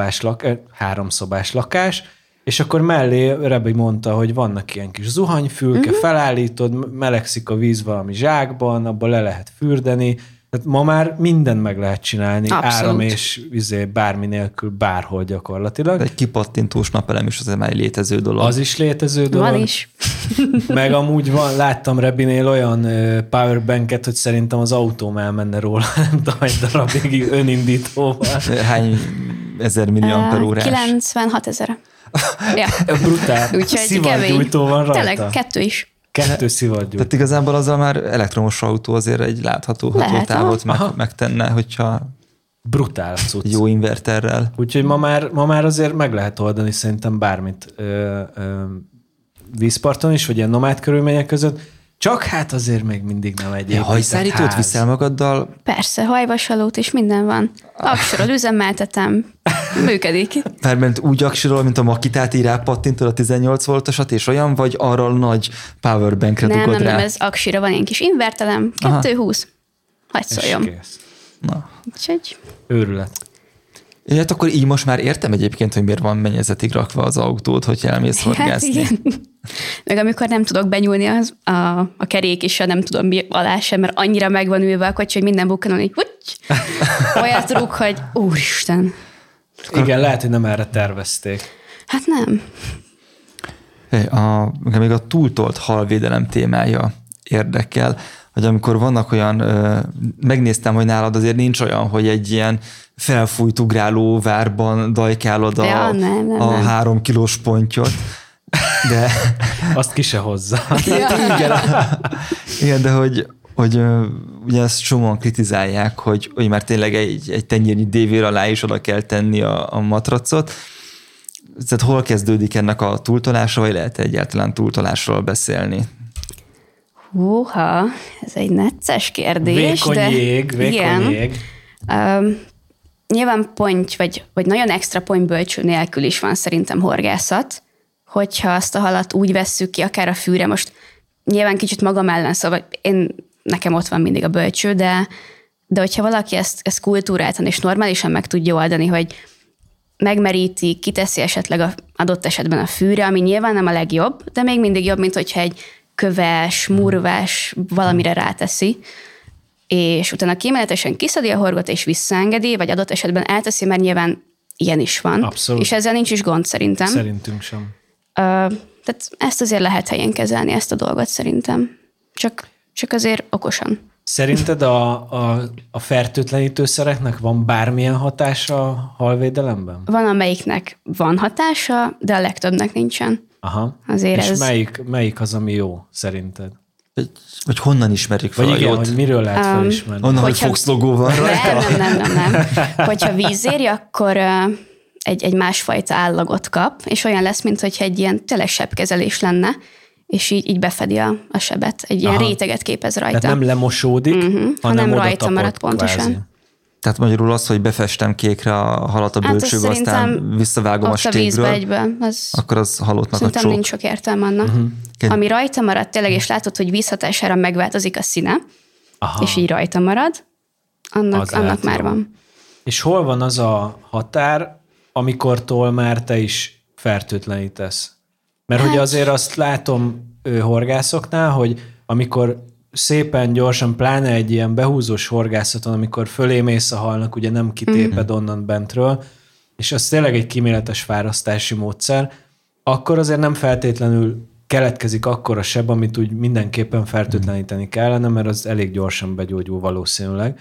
3 szobás lakás, és akkor mellé Rebi mondta, hogy vannak ilyen kis zuhanyfülke, felállítod, melegszik a víz valami zsákban, abban le lehet fürdeni, tehát ma már mindent meg lehet csinálni, abszolút. Áram és bármi nélkül, bárhol gyakorlatilag. Egy kipattintós napelem is azért már egy létező dolog. Az is létező dolog. Van is. Meg amúgy láttam Rebinél olyan powerbanket, hogy szerintem az autóm elmenne róla, nem tudom, egy darabig önindítóval. Hány 1000 milliamperórás? 96 000. Ja. Brutál. Szivargyújtó van rajta. Tényleg, 2 is. 2 szivargyújtó. Tehát igazából azzal már elektromos autó azért egy látható hatótávot megtenne, hogyha brutál cucc. Jó inverterrel. Úgyhogy ma már azért meg lehet oldani szerintem bármit vízparton is, vagy ilyen nomád körülmények között. Csak hát azért még mindig nem egy épített hajszállítót viszel magaddal? Persze, hajvasalót is minden van. Aksirol üzemeltetem, működik. Mert úgy aksirol, mint a Makitát így rápattintod a 18 voltosat, és olyan, vagy arra nagy powerbankre dugod rá? Nem, ez aksira van ilyen kis invertelem, 220. Hadd szóljon. Na. Úgyhogy... Őrület. Hát akkor így most már értem egyébként, hogy miért van mennyezetig rakva az autód, hogy elmész horgászni. Hát igen. Meg amikor nem tudok benyúlni a kerék is, nem tudom mi alá sem, mert annyira meg van ülve a kocsi, hogy minden bukkanon így olyat rúg, hogy úristen. Igen, lehet, hogy nem erre tervezték. Hát nem. Még a túltolt halvédelem témája érdekel, hogy amikor vannak olyan, megnéztem, hogy nálad azért nincs olyan, hogy egy ilyen felfújt ugráló várban dajkálod a 3 kilós pontyot, de... Azt ki se hozza. Igen, de hogy ugye ezt csomóan kritizálják, hogy már tényleg egy tenyérnyi dévér alá is oda kell tenni a matracot. Tehát hol kezdődik ennek a túltolása, vagy lehet egyáltalán túltolásról beszélni? Húha, ez egy necces kérdés. Vékony jég. Nyilván ponty, vagy nagyon extra ponybölcső nélkül is van szerintem horgászat, hogyha azt a halat úgy vesszük ki, akár a fűre, most nyilván kicsit magam ellen, szóval nekem ott van mindig a bölcső, de hogyha valaki ezt kultúráltan és normálisan meg tudja oldani, hogy megmeríti, kiteszi esetleg adott esetben a fűre, ami nyilván nem a legjobb, de még mindig jobb, mint hogyha egy köves, murvás valamire ráteszi, és utána kimenetesen kiszedi a horgot és visszaengedi, vagy adott esetben elteszi, mert nyilván ilyen is van. Abszolút. És ezzel nincs is gond szerintem. Szerintünk sem. Tehát ezt azért lehet helyen kezelni, ezt a dolgot szerintem. Csak azért okosan. Szerinted a fertőtlenítőszereknek van bármilyen hatása a halvédelemben? Van, amelyiknek van hatása, de a legtöbbnek nincsen. Aha. Azért és ez... melyik az, ami jó szerinted? Vagy honnan ismerjük fel vagy a jót? Hogy miről lehet felismerni? Onnan, hogy Fox logó van rajta? Nem. Hogyha vízéri, akkor egy másfajta állagot kap, és olyan lesz, mint hogyha egy ilyen tényleg sebkezelés lenne, és így befedi a sebet. Egy ilyen réteget képez rajta. Tehát nem lemosódik, hanem rajta marad pontosan. Kvázi. Tehát magyarul az, hogy befestem kékre a halat a bölcsőbe, aztán visszavágom a stégről, akkor az halottnak a csók. Szerintem nincs sok értelme annak. Ami rajta marad tényleg, és látod, hogy vízhatására megváltozik a színe, és így rajta marad, annak már van. És hol van az a határ, amikortól már te is fertőtlenítesz? Mert hogy azért azt látom horgászoknál, hogy amikor szépen, gyorsan, pláne egy ilyen behúzós horgászaton, amikor fölé mész a halnak, ugye nem kitéped onnan bentről, és az tényleg egy kíméletes fárasztási módszer, akkor azért nem feltétlenül keletkezik akkora seb, amit úgy mindenképpen fertőtleníteni kellene, mert az elég gyorsan begyógyul valószínűleg.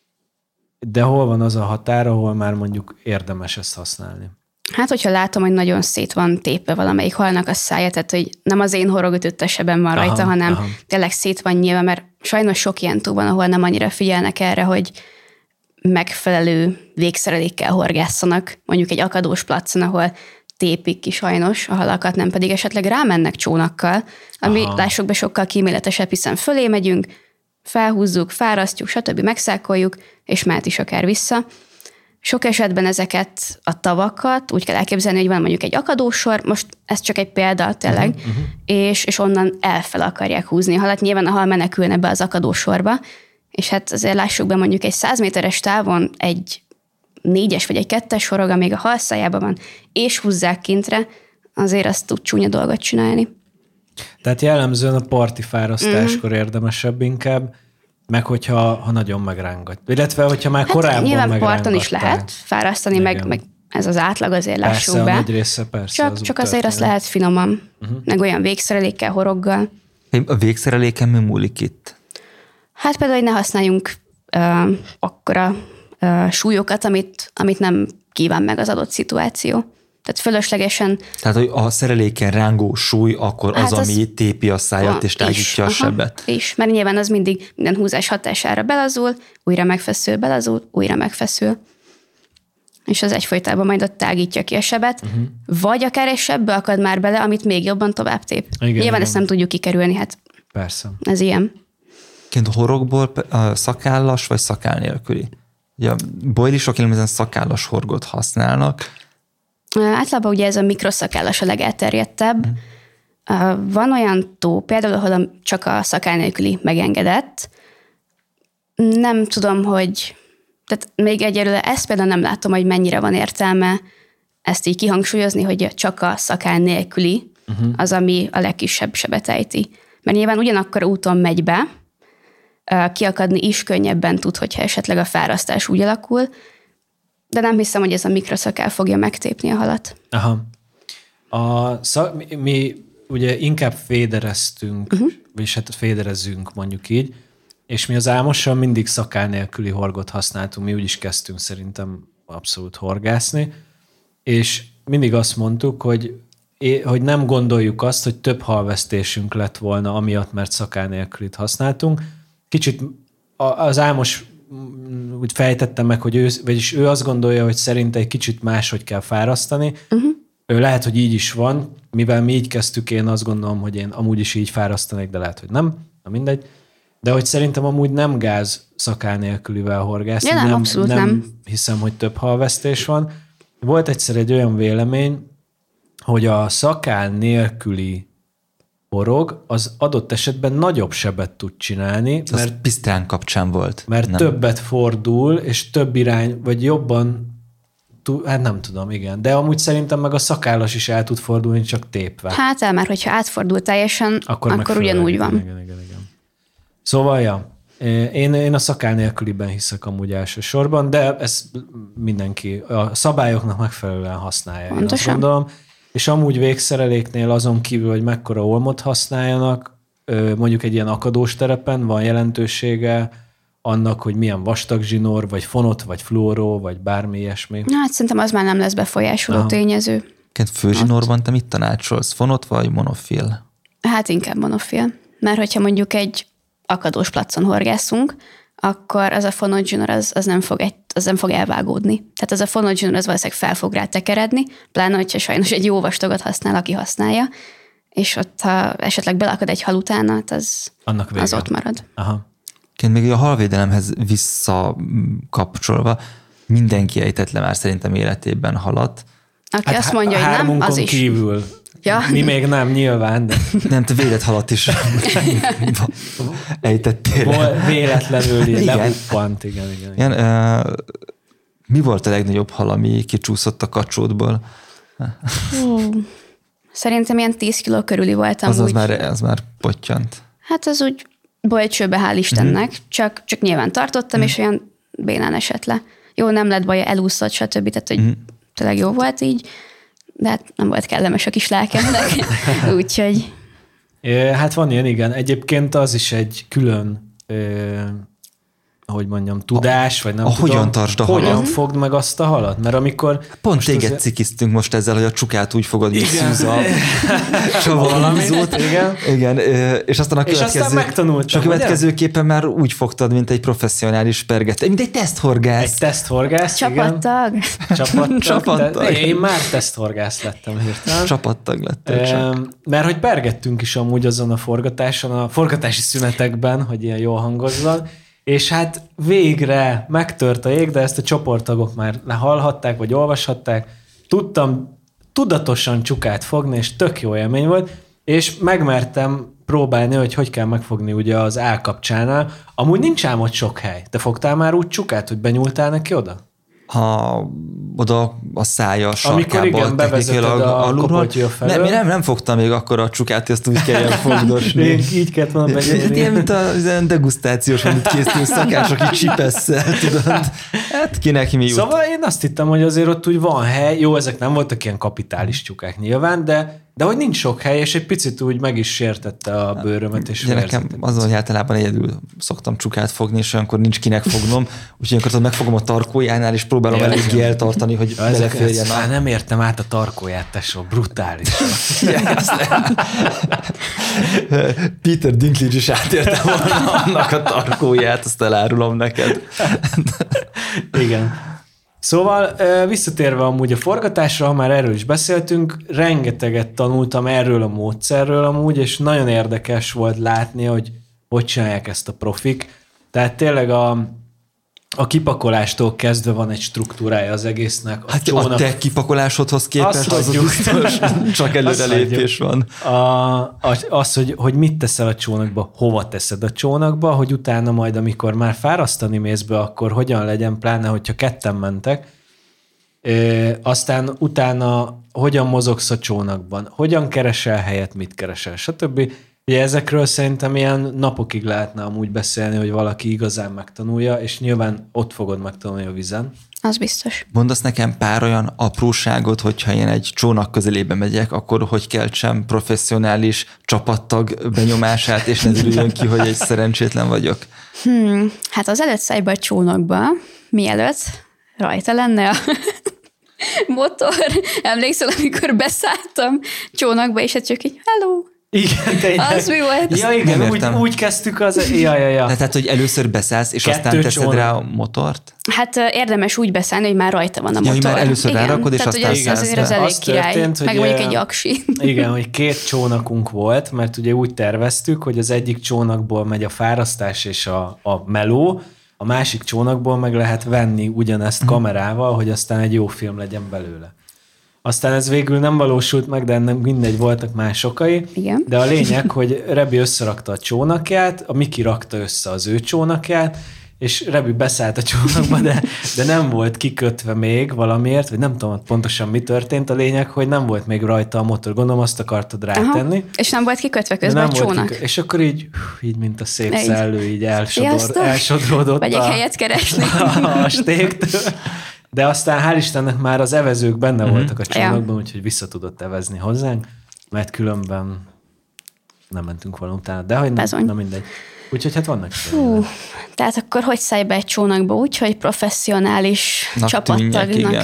De hol van az a határ, ahol már mondjuk érdemes ezt használni? Hát, hogyha látom, hogy nagyon szét van tépve valamelyik halnak a szája, tehát hogy nem az én horogütött sebem van rajta, hanem tényleg szét van nyilván, mert sajnos sok ilyen tó van, ahol nem annyira figyelnek erre, hogy megfelelő végszerelékkel horgásszanak, mondjuk egy akadós placon, ahol tépik ki sajnos a halakat, nem pedig esetleg rámennek csónakkal, ami lássuk be sokkal kíméletesebb, hiszen fölé megyünk, felhúzzuk, fárasztjuk, stb. Megszákoljuk, és mehet is akár vissza. Sok esetben ezeket a tavakat úgy kell elképzelni, hogy van mondjuk egy akadósor, most ez csak egy példa tényleg, és onnan elfel akarják húzni a halat. Nyilván a hal menekülne be az akadósorba, és hát azért lássuk be mondjuk egy 100 méteres távon egy 4-es vagy egy 2-es horog, amíg a hal szájában van, és húzzák kintre, azért azt tud csúnya dolgot csinálni. Tehát jellemzően a parti fárasztáskor érdemesebb inkább, meg hogyha nagyon megrángat. Illetve, hogyha már korábban nyilván parton is lehet fárasztani, meg ez az átlag, azért lássuk be. Persze, a nagy része, persze. Csak azért azt lehet finoman, meg olyan végszerelékkel, horoggal. A végszereléken mi múlik itt? Hát például, hogy ne használjunk akkora súlyokat, amit nem kíván meg az adott szituáció. Tehát fölöslegesen... Tehát, hogy a szereléken rángó súly, akkor hát az, ami tépi a szájat és tágítja a sebet. És, mert nyilván az mindig minden húzás hatására belazul, újra megfeszül, belazul, újra megfeszül. És az egyfolytában majd ott tágítja ki a sebet, vagy akár egy sebbe akad már bele, amit még jobban tovább tép. Nyilván ezt nem tudjuk kikerülni, hát persze. Ez ilyen. A horogból szakállas vagy szakál nélküli? Ugye a bojlisok jellemzően szakállas horgot használnak. Általában ugye ez a mikroszakállas a legelterjedtebb. Van olyan tó, például, ahol csak a szakál nélküli megengedett. Nem tudom, hogy... Tehát még egyelőre ezt például nem látom, hogy mennyire van értelme ezt így kihangsúlyozni, hogy csak a szakál nélküli az, ami a legkisebb sebet ejti. Mert nyilván ugyanakkor úton megy be, kiakadni is könnyebben tud, hogyha esetleg a fárasztás úgy alakul, de nem hiszem, hogy ez a mikroszakál fogja megtépni a halat. Aha. Mi ugye inkább fédereztünk, vagyis hát féderezünk mondjuk így, és mi az Ámossal mindig szakál nélküli horgot használtunk, mi úgy is kezdtünk szerintem abszolút horgászni, és mindig azt mondtuk, hogy nem gondoljuk azt, hogy több halvesztésünk lett volna, amiatt, mert szakál nélkülit használtunk. Kicsit az Ámos úgy fejtette meg, hogy ő azt gondolja, hogy szerinte egy kicsit máshogy kell fárasztani. Ő lehet, hogy így is van, mivel mi így kezdtük, én azt gondolom, hogy én amúgy is így fárasztanék, de lehet, hogy nem. Na mindegy. De hogy szerintem amúgy nem gáz szakál nélkülivel horgászni. Ja, nem, abszolút nem. Hiszem, hogy több halvesztés van. Volt egyszer egy olyan vélemény, hogy a szakál nélküli horog az adott esetben nagyobb sebet tud csinálni. Az pisztrán kapcsán volt. Mert többet fordul, és több irány, vagy jobban, hát nem tudom, igen. De amúgy szerintem meg a szakállas is el tud fordulni, csak tépve. Hát már, hogyha átfordul teljesen, akkor ugyanúgy van. Igen. Szóval, ja, én a szakál nélküliben hiszek amúgy elsősorban, de ez mindenki a szabályoknak megfelelően használja. Pontosan. Én azt gondolom. És amúgy végszereléknél azon kívül, hogy mekkora olmot használjanak, mondjuk egy ilyen akadós terepen van jelentősége annak, hogy milyen vastag zsinór, vagy fonott, vagy fluoró, vagy bármi ilyesmi. Hát szerintem az már nem lesz befolyásoló tényező. Főzsinórban te mit tanácsolsz? Fonott vagy monofil? Hát inkább monofil. Mert hogyha mondjuk egy akadós placon horgászunk, akkor az a fonott zsinór az nem fog elvágódni. Tehát az a fonott zsinór az valószínűleg fel fog rá tekeredni, pláne, hogyha sajnos egy jó vastagot használ, aki használja, és ott, ha esetleg belakad egy hal utána, az ott marad. Aha. Még a halvédelemhez visszakapcsolva, mindenki ejtett le már szerintem életében halat. Aki azt mondja, hogy nem, az is. Kívül. Ja. Mi még nem, nyilván, de... Nem, te védett halat is ejtettél. Véletlenül lehuppant, igen. Mi volt a legnagyobb hal, ami kicsúszott a kacsódból? Szerintem ilyen 10 kiló körüli voltam. Az már pottyant. Hát az úgy Bölcsőbe, hál' Istennek, csak nyilván tartottam, és olyan bénán esett le. Jó, nem lett baj, elúszott, stb. Tehát, hogy tényleg jó volt így, de hát nem volt kellemes a kis lelkemnek. Úgyhogy... Hát van ilyen, igen. Egyébként az is egy külön, hogy mondjam, tudás, vagy nem tudom. Hogyan tartsd a halat? Hogyan fogd meg azt a halat? Mert amikor... Pont téged cikiztünk most ezzel, hogy a csukát úgy fogod, mint Szűza csavarhúzót. Igen. És aztán a következőképpen már úgy fogtad, mint egy professzionális pergető, mint egy teszthorgász. Egy teszthorgász, Csapattag. Csapattag. Én már teszthorgász lettem hirtelen. Csapattag lettél csak. Mert hogy pergettünk is amúgy azon a forgatáson, a forgatási szünetekben, hogy ilyen jól hangozzon, és hát végre megtört a jég, de ezt a csoporttagok már hallhatták, vagy olvashatták. Tudtam tudatosan csukát fogni, és tök jó élmény volt, és megmertem próbálni, hogy kell megfogni ugye az állkapcsánál. Amúgy nincs ám ott sok hely. Te fogtál már úgy csukát, hogy benyúltál neki oda? Ha oda a szája sarkából. Amikor igen, bevezeted a kopoltyja felől. Nem fogtam még akkor a csukát, ezt úgy kelljen fogdosni. Így kellett volna benyúlni. Ilyen, mint a degustációs, amit készítünk szakácsok, így csipesszel, tudod. Hát kinek mi jut. Szóval én azt hittem, hogy azért ott úgy van hely. Jó, ezek nem voltak ilyen kapitális csukák nyilván, de hogy nincs sok hely, és egy picit úgy meg is sértette a bőrömet. És nekem azon, hogy általában egyedül szoktam csukát fogni, és olyankor nincs kinek fognom, úgyhogy olyankor megfogom a tarkójánál, és próbálom eléggé eltartani, hogy beleférjen. Már nem értem át a tarkóját, tesó, brutális. Peter Dinklage is átérte volna annak a tarkóját, azt elárulom neked. Igen. Szóval visszatérve amúgy a forgatásra, ha már erről is beszéltünk, rengeteget tanultam erről a módszerről amúgy, és nagyon érdekes volt látni, hogy csinálják ezt a profik. Tehát tényleg a kipakolástól kezdve van egy struktúrája az egésznek. A te kipakolásodhoz képest az biztos, csak előrelépés van. Az, hogy mit teszel a csónakba, hova teszed a csónakba, hogy utána majd, amikor már fárasztani mész be, akkor hogyan legyen, pláne, hogyha ketten mentek. Aztán utána hogyan mozogsz a csónakban, hogyan keresel helyet, mit keresel, stb. Ugye ezekről szerintem ilyen napokig lehetne amúgy beszélni, hogy valaki igazán megtanulja, és nyilván ott fogod megtanulni a vizen. Az biztos. Mondasz nekem pár olyan apróságot, hogyha én egy csónak közelébe megyek, akkor hogy keltsem professzionális csapattag benyomását, és ne derüljön ki, hogy egy szerencsétlen vagyok? Hát az előtt szállj be a csónakba, mielőtt rajta lenne a motor. Emlékszel, amikor beszálltam csónakba, és hát csak így, hello! Igen, tényleg. Az mi volt? Ja, igen, úgy kezdtük az... Ja. Tehát, hogy először beszállsz, és aztán teszed rá a motort? Hát érdemes úgy beszállni, hogy már rajta van a motor. Hogy már először rárakod, és aztán szállsz. Azért az elég király, történt, meg mondjuk egy aksi. Igen, hogy 2 csónakunk volt, mert ugye úgy terveztük, hogy az egyik csónakból megy a fárasztás és a meló, a másik csónakból meg lehet venni ugyanezt kamerával, hogy aztán egy jó film legyen belőle. Aztán ez végül nem valósult meg, de ennek mindegy, voltak más okai. Igen. De a lényeg, hogy Rebi összerakta a csónakját, a Miki rakta össze az ő csónakját, és Rebi beszállt a csónakba, de nem volt kikötve még valamiért, vagy nem tudom pontosan mi történt. A lényeg, hogy nem volt még rajta a motor. Gondolom azt akartad rátenni. Aha. És nem volt kikötve közben a csónak. És akkor így mint a szép szellő, így elsodródott. Vagy egy helyet keresni. A stéktől. De aztán hál' Istennek már az evezők benne voltak a csónakban, úgyhogy vissza tudott evezni hozzánk, mert különben nem mentünk volna utána. De hogy nem mindegy. Úgyhogy hát vannak. Tehát akkor hogy szállj be egy csónakba úgy, hogy professzionális csapattagnak?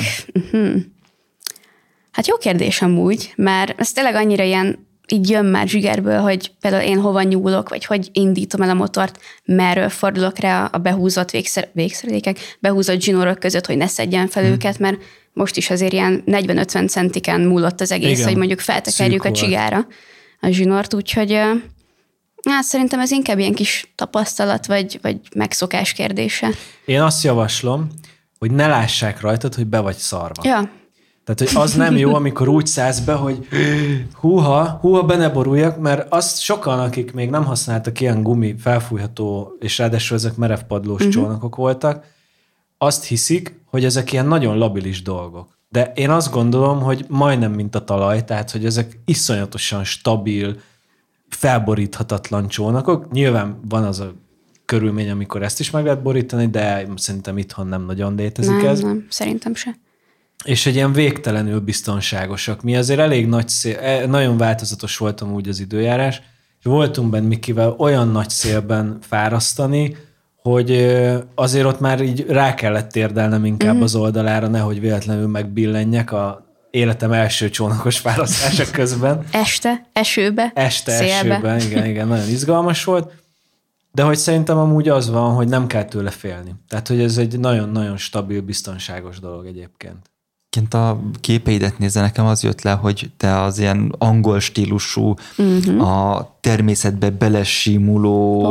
Hát jó kérdés amúgy, mert ez tényleg annyira ilyen így jön már zsigerből, hogy például én hova nyúlok, vagy hogy indítom el a motort, merről fordulok rá a behúzott végszerelékek, behúzott zsinórok között, hogy ne szedjen fel őket, mert most is azért ilyen 40-50 centiken múlott az egész, igen, hogy mondjuk feltekerjük a csigára a zsinort, úgyhogy hát szerintem ez inkább ilyen kis tapasztalat, vagy megszokás kérdése. Én azt javaslom, hogy ne lássák rajtad, hogy be vagy szarva. Ja. Tehát, hogy az nem jó, amikor úgy szállsz be, hogy húha, be ne boruljak, mert azt sokan, akik még nem használtak ilyen gumi felfújható, és ráadásul ezek merevpadlós csónakok voltak, azt hiszik, hogy ezek ilyen nagyon labilis dolgok. De én azt gondolom, hogy majdnem mint a talaj, tehát, hogy ezek iszonyatosan stabil, felboríthatatlan csónakok. Nyilván van az a körülmény, amikor ezt is meg lehet borítani, de szerintem itthon nem nagyon létezik ez. Nem, szerintem se. És egy ilyen végtelenül biztonságosak. Mi azért elég nagyon változatos voltam úgy az időjárás, és voltunk benne Mikivel olyan nagy szélben fárasztani, hogy azért ott már így rá kellett térdelnem inkább az oldalára, nehogy véletlenül megbillenjek a életem első csónakos fárasztása közben. Esőbe, igen, nagyon izgalmas volt. De hogy szerintem amúgy az van, hogy nem kell tőle félni. Tehát, hogy ez egy nagyon-nagyon stabil, biztonságos dolog egyébként. A képeidet nézve nekem az jött le, hogy te az ilyen angol stílusú, a természetbe belesímuló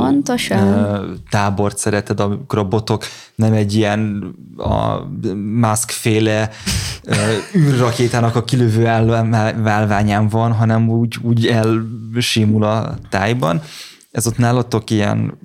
tábort szereted, amikor a botok nem egy ilyen a Musk-féle űrrakétának a kilövő válványán van, hanem úgy elsimul a tájban. Ez ott nálatok ilyen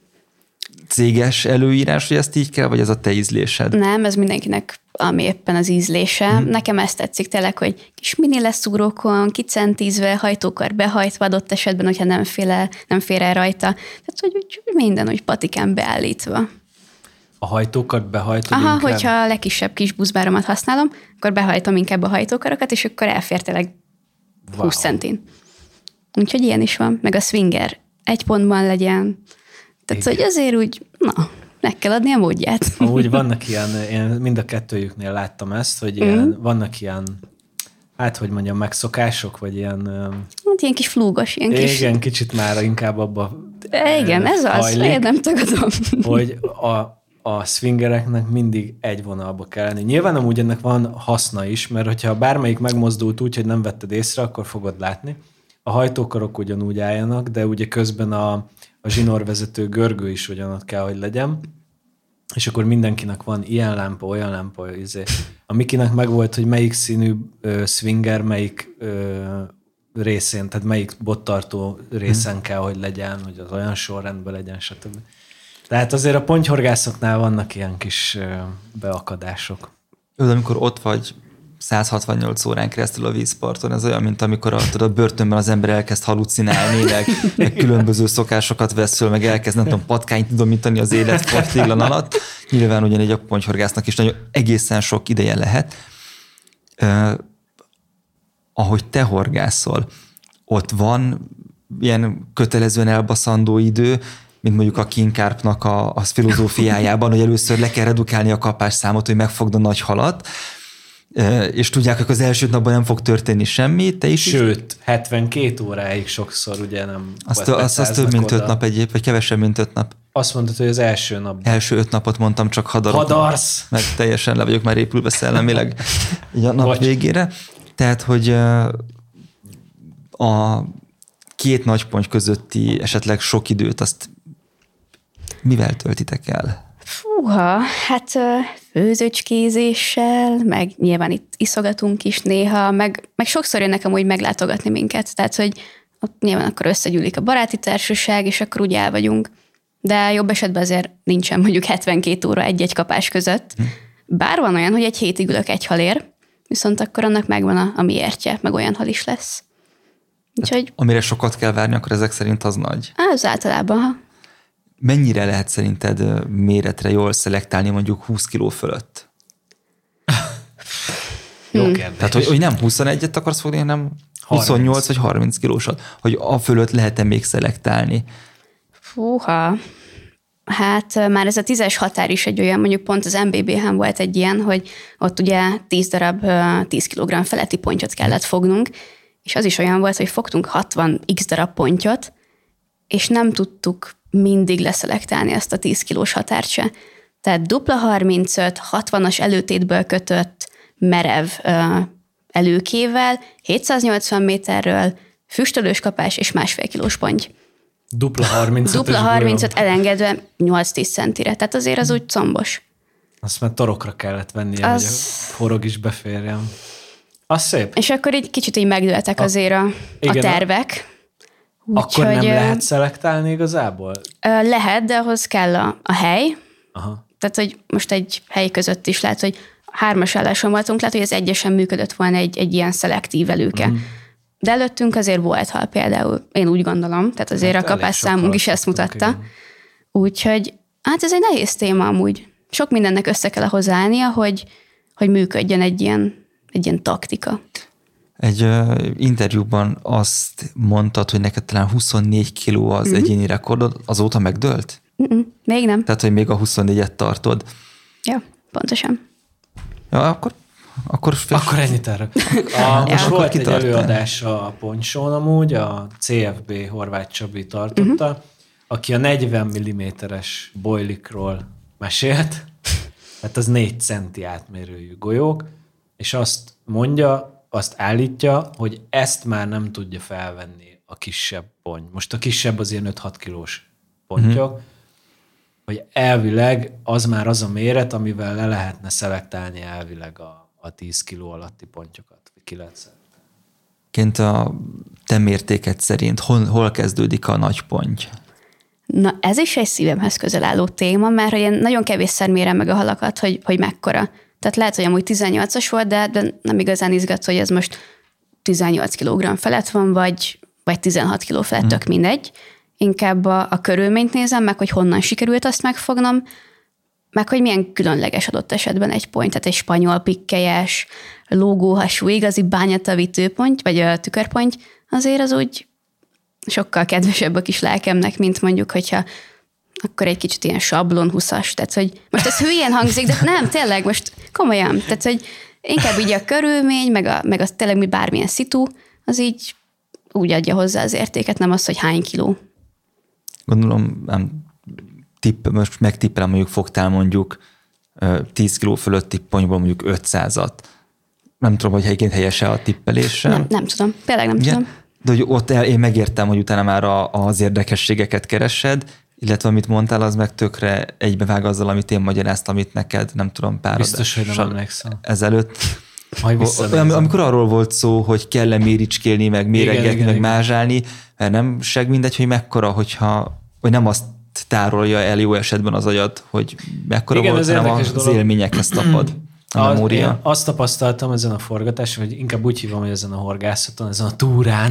céges előírás, hogy ezt így kell, vagy ez a te ízlésed? Nem, ez mindenkinek ami éppen az ízlése. Nekem ezt tetszik tényleg, hogy kis mini leszúrókon, kicentízve, hajtókar behajtva adott esetben, hogyha nem fér el rajta. Tehát, hogy minden úgy patikán beállítva. A hajtókart behajtod inkább? Hogyha a legkisebb kis buszbáromat használom, akkor behajtom inkább a hajtókarokat, és akkor elfér tényleg 20 centin. Úgyhogy ilyen is van. Meg a swinger egy pontban legyen. Tehát, hogy azért úgy, meg kell adni a módját. Amúgy vannak ilyen, én mind a kettőjüknél láttam ezt, hogy vannak ilyen, hogy mondjam, megszokások, vagy ilyen... ilyen kis flúgos, ilyen kis... Igen, kicsit már inkább abba igen, ez hajlik, az, én nem tagadom. Hogy a swingereknek mindig egy vonalba kell lenni. Nyilván amúgy ennek van haszna is, mert hogyha bármelyik megmozdult úgy, hogy nem vetted észre, akkor fogod látni. A hajtókarok ugyanúgy álljanak, de ugye közben a zsinórvezető görgő is ugyanott kell, hogy legyen, és akkor mindenkinek van ilyen lámpa, olyan lámpa, a Mikinek megvolt, hogy melyik színű swinger, melyik részén, tehát melyik bottartó részen kell, hogy legyen, hogy az olyan sorrendben legyen, stb. Tehát azért a pontyhorgászoknál vannak ilyen kis beakadások. Amikor ott vagy 168 órán keresztül a vízparton, ez olyan, mint amikor a börtönben az ember elkezd halucinálni, meg különböző szokásokat vesz föl, meg elkezd, nem tudom, patkányt domítani az életpartiglan alatt. Nyilván ugyanígy a pontyhorgásznak is nagyon egészen sok ideje lehet. Ahogy te horgászol, ott van ilyen kötelezően elbaszandó idő, mint mondjuk a King Carpnak a filozófiájában, hogy először le kell redukálni a kapásszámot, hogy megfogd a nagy halat, és tudják, hogy az első napban nem fog történni semmi, te is... Sőt, 72 óráig sokszor ugye nem... Az több, mint 5 nap egyéb, vagy kevesebb, mint 5 nap. Azt mondtad, hogy az első napban. Első 5 napot mondtam, csak hadarsz! Meg teljesen le vagyok már épülve szellemileg így a nap végére. Tehát, hogy a két nagyponty közötti esetleg sok időt, azt mivel töltitek el? Fúha, hát főzőcskézéssel, meg nyilván itt iszogatunk is néha, meg sokszor jönnek amúgy meglátogatni minket, tehát hogy ott nyilván akkor összegyűlik a baráti társaság, és akkor úgy el vagyunk. De jobb esetben azért nincsen mondjuk 72 óra egy-egy kapás között. Bár van olyan, hogy egy hétig ülök egy halér, viszont akkor annak megvan a miértje, meg olyan hal is lesz. Úgyhogy... Amire sokat kell várni, akkor ezek szerint az nagy? Az általában, Mennyire lehet szerinted méretre jól szelektálni mondjuk 20 kiló fölött? Jó kérdés. Tehát, hogy nem 21-et akarsz fogni, hanem 28 vagy 30 kilósat. Hogy a fölött lehet-e még szelektálni? Fúha. Hát már ez a 10-es határ is egy olyan, mondjuk pont az MBB-hen volt egy ilyen, hogy ott ugye 10 darab 10 kg feletti pontyot kellett fognunk, és az is olyan volt, hogy fogtunk 60 x darab pontyot, és nem tudtuk mindig leszelektálni ezt a 10 kilós határt se. Tehát dupla 35, 60-as előtétből kötött merev előkével, 780 méterről, füstölős kapás és 1,5 kilós ponty. Dupla 35. Dupla 35 elengedve 8-10 centire. Tehát azért az úgy combos. Azt már torokra kellett vennie, hogy a horog is beférjen. Az szép. És akkor így kicsit így megdőltek azért a tervek. Akkor nem lehet szelektálni igazából? Lehet, de ahhoz kell a hely. Aha. Tehát, hogy most egy hely között is lehet, hogy 3-as álláson voltunk, lehet, hogy az egyesen működött volna egy ilyen szelektív előke. De előttünk azért volt hal például, én úgy gondolom, tehát azért a kapás számunk is ezt mutatta. Úgyhogy hát ez egy nehéz téma amúgy. Sok mindennek össze kell hozzáállnia, hogy működjön egy ilyen taktika. Egy interjúban azt mondtad, hogy neked talán 24 kiló az egyéni rekordod, azóta megdőlt? Még nem. Tehát, hogy még a 24-et tartod. Ja, pontosan. Ja, akkor ennyit erről. Most volt egy előadás a Poncsón amúgy, a CFB Horváth Csabi tartotta, aki a 40 mm-es bojlikról mesélt, tehát az 4 centi átmérőjű golyók, és azt állítja, hogy ezt már nem tudja felvenni a kisebb ponty. Most a kisebb az ilyen 5-6 kilós pontyok, hogy elvileg az már az a méret, amivel le lehetne szelektálni elvileg a 10 kiló alatti pontyokat, vagy ki lehet Ként a te mértéked szerint hol kezdődik a nagy ponty? Na, ez is egy szívemhez közel álló téma, mert én nagyon kevésszer mérem meg a halakat, hogy mekkora. Tehát lehet, hogy amúgy 18-as volt, de nem igazán izgat, hogy ez most 18 kg felett van, vagy 16 kg felett, tök mindegy. Inkább a körülményt nézem meg, hogy honnan sikerült azt megfognom, meg hogy milyen különleges adott esetben egy ponty, tehát egy spanyol pikkelyes, lógóhasú, igazi bányatavi tőponty, vagy a tükörponty, azért az úgy sokkal kedvesebb a kis lelkemnek, mint mondjuk, hogyha akkor egy kicsit ilyen sablon 20-as, tehát hogy most ez hülyén hangzik, de nem, tényleg most komolyan, tehát hogy inkább így a körülmény, meg az tényleg bármilyen szitu, az így úgy adja hozzá az értéket, nem az, hogy hány kiló. Gondolom, most megtippelem, mondjuk fogtál mondjuk 10 kiló fölötti pontyból mondjuk 500-at. Nem tudom, hogy egyébként helyese a tippelésre. Nem tudom, például nem tudom. De hogy ott én megértem, hogy utána már az érdekességeket keresed, illetve amit mondtál, az meg tökre egybevág azzal, amit én magyaráztam, amit neked, nem tudom, pár biztos, hogy nem emlékszem. Ezelőtt. Amikor arról volt szó, hogy kell-e méricskélni, meg méregetni, meg mázsálni, mert nem mindegy, hogy mekkora, hogy nem azt tárolja el jó esetben az agyad, hogy mekkora volt, hanem az élményekhez tapad. Én azt tapasztaltam ezen a forgatáson, hogy inkább úgy hívom, hogy ezen a horgászaton, ezen a túrán,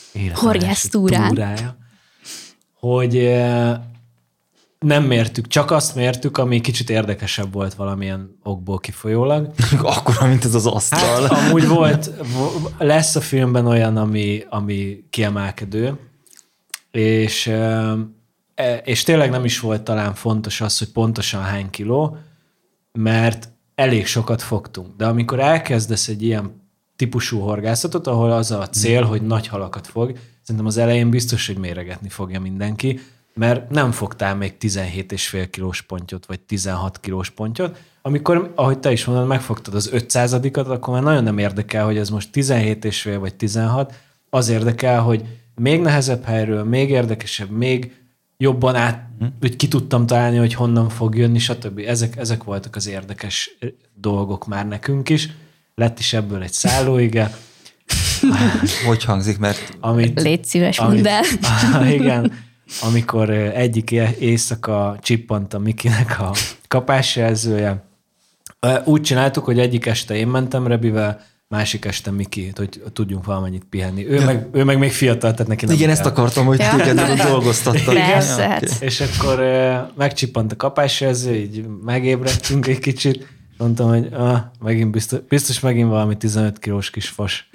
túrája, hogy nem mértük, csak azt mértük, ami kicsit érdekesebb volt valamilyen okból kifolyólag. Akkora, mint ez az asztal. Hát, amúgy lesz a filmben olyan, ami kiemelkedő, és tényleg nem is volt talán fontos az, hogy pontosan hány kiló, mert elég sokat fogtunk. De amikor elkezdesz egy ilyen típusú horgászatot, ahol az a cél, hogy nagy halakat fog, szerintem az elején biztos, hogy méregetni fogja mindenki, mert nem fogtál még 17,5 kilós pontyot, vagy 16 kilós pontyot. Amikor, ahogy te is mondod, megfogtad az 500-at, akkor már nagyon nem érdekel, hogy ez most 17,5 vagy 16. Az érdekel, hogy még nehezebb helyről, még érdekesebb, még jobban hogy ki tudtam találni, hogy honnan fog jönni, stb. Ezek voltak az érdekes dolgok már nekünk is. Lett is ebből egy szállóige. Hogy hangzik, mert... Légy szíves, mondd el. Igen, amikor egyik éjszaka csippant a Mikinek a kapásjelzője. Úgy csináltuk, hogy egyik este én mentem Rebivel, másik este Miki, hogy tudjunk valamennyit pihenni. Ő meg még fiatal, tehát neki nem igen, ezt akartam, hogy téged dolgoztattak. Persze. És akkor megcsippant a kapásjelző, így megébredtünk egy kicsit, mondtam, hogy biztos megint valami 15 kilós kis fos.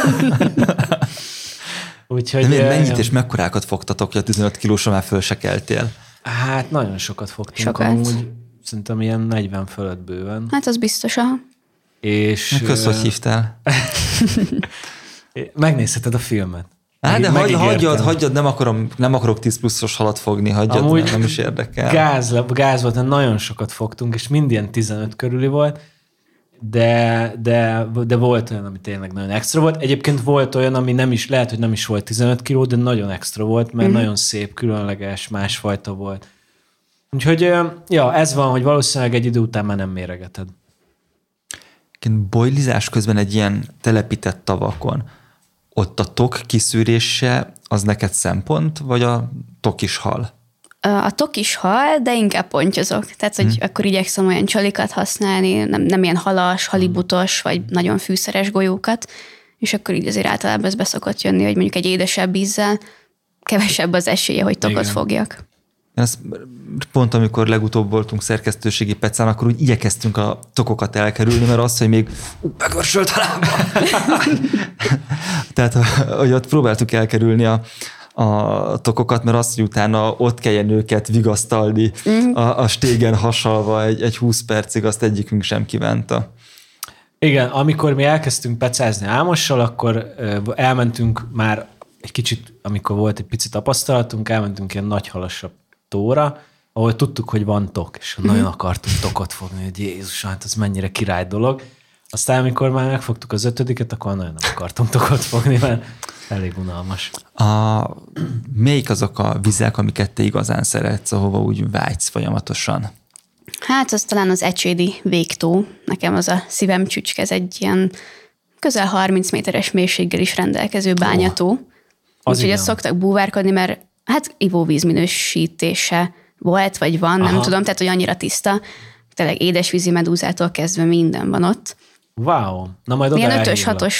Úgyhogy, de mennyit és mekkorákat fogtatok, hogy a 15 kilósra már föl se keltél? Hát nagyon sokat fogtunk. Amúgy szerintem ilyen 40 fölött bőven. Hát az biztos, aha. És... Kösz, hogy hívtál. Megnézheted a filmet. De hagyjad, nem akarok 10 pluszos halat fogni, hagyjad, amúgy nem is érdekel. Gáz volt, nagyon sokat fogtunk, és mind ilyen 15 körüli volt, de volt olyan, ami tényleg nagyon extra volt. Egyébként volt olyan, ami nem is, lehet, hogy nem is volt 15 kiló, de nagyon extra volt, mert nagyon szép, különleges, másfajta volt. Úgyhogy, ez van, hogy valószínűleg egy idő után már nem méregeted. Bojlizás közben egy ilyen telepített tavakon, ott a tok kiszűrése az neked szempont, vagy a tok is hal? A tok is hal, de inkább pontyozok. Tehát, hogy akkor igyekszem olyan csalikat használni, nem ilyen halas, halibutos, vagy nagyon fűszeres golyókat. és akkor így azért általában ez beszokott jönni, hogy mondjuk egy édesebb ízzel kevesebb az esélye, hogy tokot fogjak. Ez pont amikor legutóbb voltunk szerkesztőségi pecán, akkor úgy igyekeztünk a tokokat elkerülni, mert az, hogy még begörsölt a lábam. Tehát, hogy ott próbáltuk elkerülni a tokokat, mert azt, hogy utána ott kelljen őket vigasztalni a stégen hasalva egy 20 percig, azt egyikünk sem kívánta. Igen, amikor mi elkezdtünk pecázni Ámossal, akkor elmentünk már egy kicsit, amikor volt egy pici tapasztalatunk, elmentünk ilyen nagy halasabb tóra, ahol tudtuk, hogy van tok, és nagyon akartunk tokot fogni, hogy Jézus, hát ez mennyire király dolog. Aztán, amikor már megfogtuk az 5-et, akkor nagyon nem akartunk tokot fogni, mert elég unalmas. Melyik azok a vizek, amiket te igazán szeretsz, ahova úgy vágysz folyamatosan? Hát az talán az Ecsédi végtó. Nekem az a szívem csücske, ez egy ilyen közel 30 méteres mélységgel is rendelkező bányató. Úgyhogy azt szoktak búvárkodni, mert hát ivóvíz minősítése volt, vagy van, nem tudom, tehát hogy annyira tiszta. Tényleg édesvízi medúzától kezdve minden van ott. Wow! Na majd oda ilyen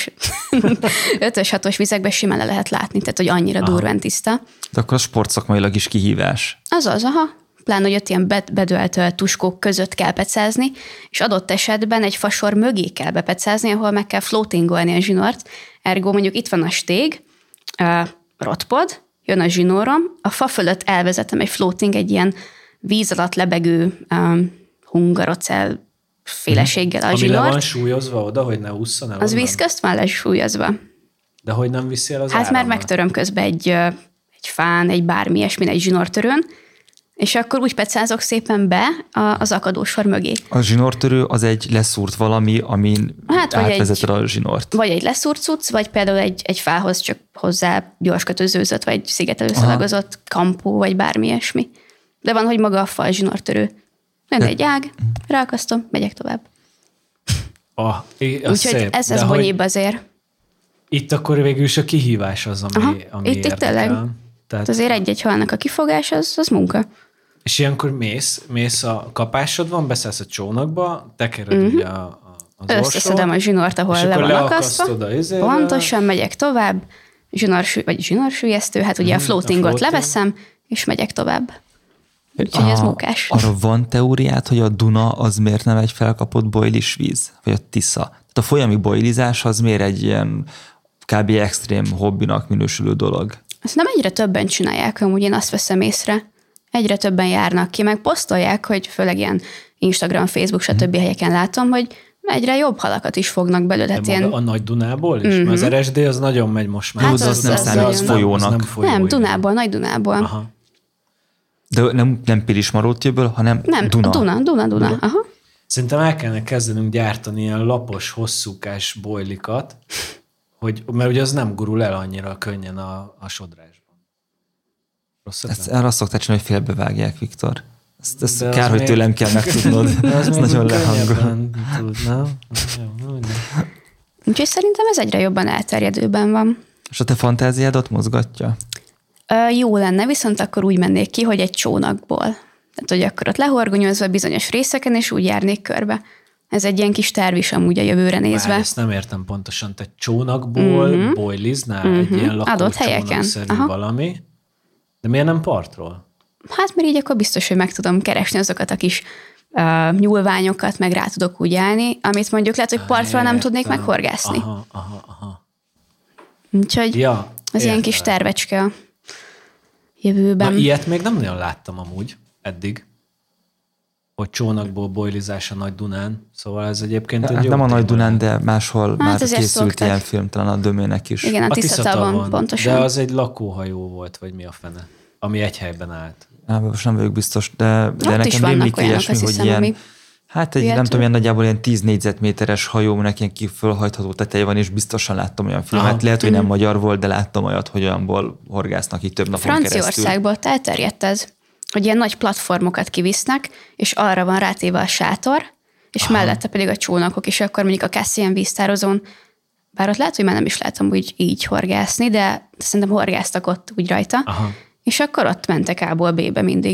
5-6-os vizekben simán le lehet látni, tehát hogy annyira durván tiszta. De akkor a sportszakmailag is kihívás. Az, pláne, hogy ott ilyen bedölt tuskók között kell pecázni, és adott esetben egy fasor mögé kell bepecázni, ahol meg kell floatingolni a zsinort. Ergo mondjuk itt van a stég, rotpod, jön a zsinórom, a fa fölött elvezetem egy floating, egy ilyen víz alatt lebegő hungarocell féleséggel a zsinort. Ami le van súlyozva oda, hogy ne ússzon el? Az víz közt van lesúlyozva. De hogy nem viszi el az Hát már megtöröm közben egy fán, egy bármi ilyesmin, egy zsinórtörőn, és akkor úgy pecázok szépen be az akadósor mögé. A zsinórtörő az egy leszúrt valami, amin átvezeted a zsinort. Vagy egy leszúrt cucc, vagy például egy fához csak hozzá gyorskötözőzött, vagy szigetelőszalagozott kampó, vagy bármi ilyesmi. De van, hogy maga a fa a zsinórtörő. Nem egy ág, ráakasztom, megyek tovább. Úgyhogy ez bonyébb azért. Itt akkor végül is a kihívás az, ami itt tényleg. Tehát azért egy-egy halnak a kifogás, az munka. És ilyenkor mész a kapásod van, beszállsz a csónakba, tekered ugye az orsót. Összeszedem a zsinort, ahol le van akasztva. Pontosan megyek tovább. Zsinorsüllyesztő, hát ugye a floatingot leveszem, és megyek tovább. Úgyhogy ez munkás. Arra van teóriát, hogy a Duna az miért nem egy felkapott bojlis víz? Vagy a Tisza? Tehát a folyami bojlizás az miért egy ilyen kb. Extrém hobbinak minősülő dolog? Ezt nem egyre többen csinálják, amúgy én azt veszem észre. Egyre többen járnak ki, meg posztolják, hogy főleg ilyen Instagram, Facebook, stb. Helyeken látom, hogy egyre jobb halakat is fognak belőle. Hát ilyen... A Nagy Dunából is? Mert az RSD az nagyon megy most már. Hát az nem számít folyónak. Nem, Dunából, Nagy Dunából. Aha. De nem Pilismarótjéből, hanem Duna. Duna. Aha. Szerintem el kellene kezdenünk gyártani ilyen lapos, hosszúkás bojlikat, mert ugye az nem gurul el annyira könnyen a sodrásban. Erre azt szoktál csinálni, hogy félbevágják, Viktor. Ezt kár, hogy tőlem kell megtudnod. Ez nagyon lehangol. Úgyhogy szerintem ez egyre jobban elterjedőben van. És a te fantáziádat mozgatja? Jó lenne, viszont akkor úgy mennék ki, hogy egy csónakból. Tehát, hogy akkor ott lehorgonyozva bizonyos részeken, és úgy járnék körbe. Ez egy ilyen kis terv is amúgy a jövőre nézve. Ezt nem értem pontosan. Te csónakból bojliznál egy ilyen lakócsónakszerű valami, de miért nem partról? Hát mert így akkor biztos, hogy meg tudom keresni azokat a kis nyúlványokat, meg rá tudok úgy állni, amit mondjuk lehet, hogy partról nem tudnék meghorgászni. Aha. Úgyhogy ez ilyen kis tervecske a jövőben. Na, ilyet még nem nagyon láttam amúgy eddig, hogy csónakból bojlizás a Nagy Dunán. Szóval ez egyébként egy jó nem a Nagy Dunán, de máshol már készült ilyen film, talán a Dömének is. Igen, a Tiszatavon, pontosan. De az egy lakóhajó volt, vagy mi a fene, ami egy helyben állt. Most nem vagyok biztos, de nekem rémlik ilyesmi, hogy ilyen, hát egy, nem tudom, ilyen nagyjából ilyen 10 négyzetméteres hajónak ilyen kifölhajtható teteje van, és biztosan láttam olyan filmet. Lehet, hogy nem magyar volt, de láttam olyat, hogy olyanból horgásznak így több napon keresztül. Franciaországból elterjedt ez, hogy ilyen nagy platformokat kivisznek, és arra van rátéve a sátor, és mellette pedig a csónakok, és akkor mondjuk a Cassian víztározón, bár ott lehet, hogy már nem is látom úgy így horgászni, de szerintem horgáztak ott úgy rajta, és akkor ott mentek A-ból B-be mindig.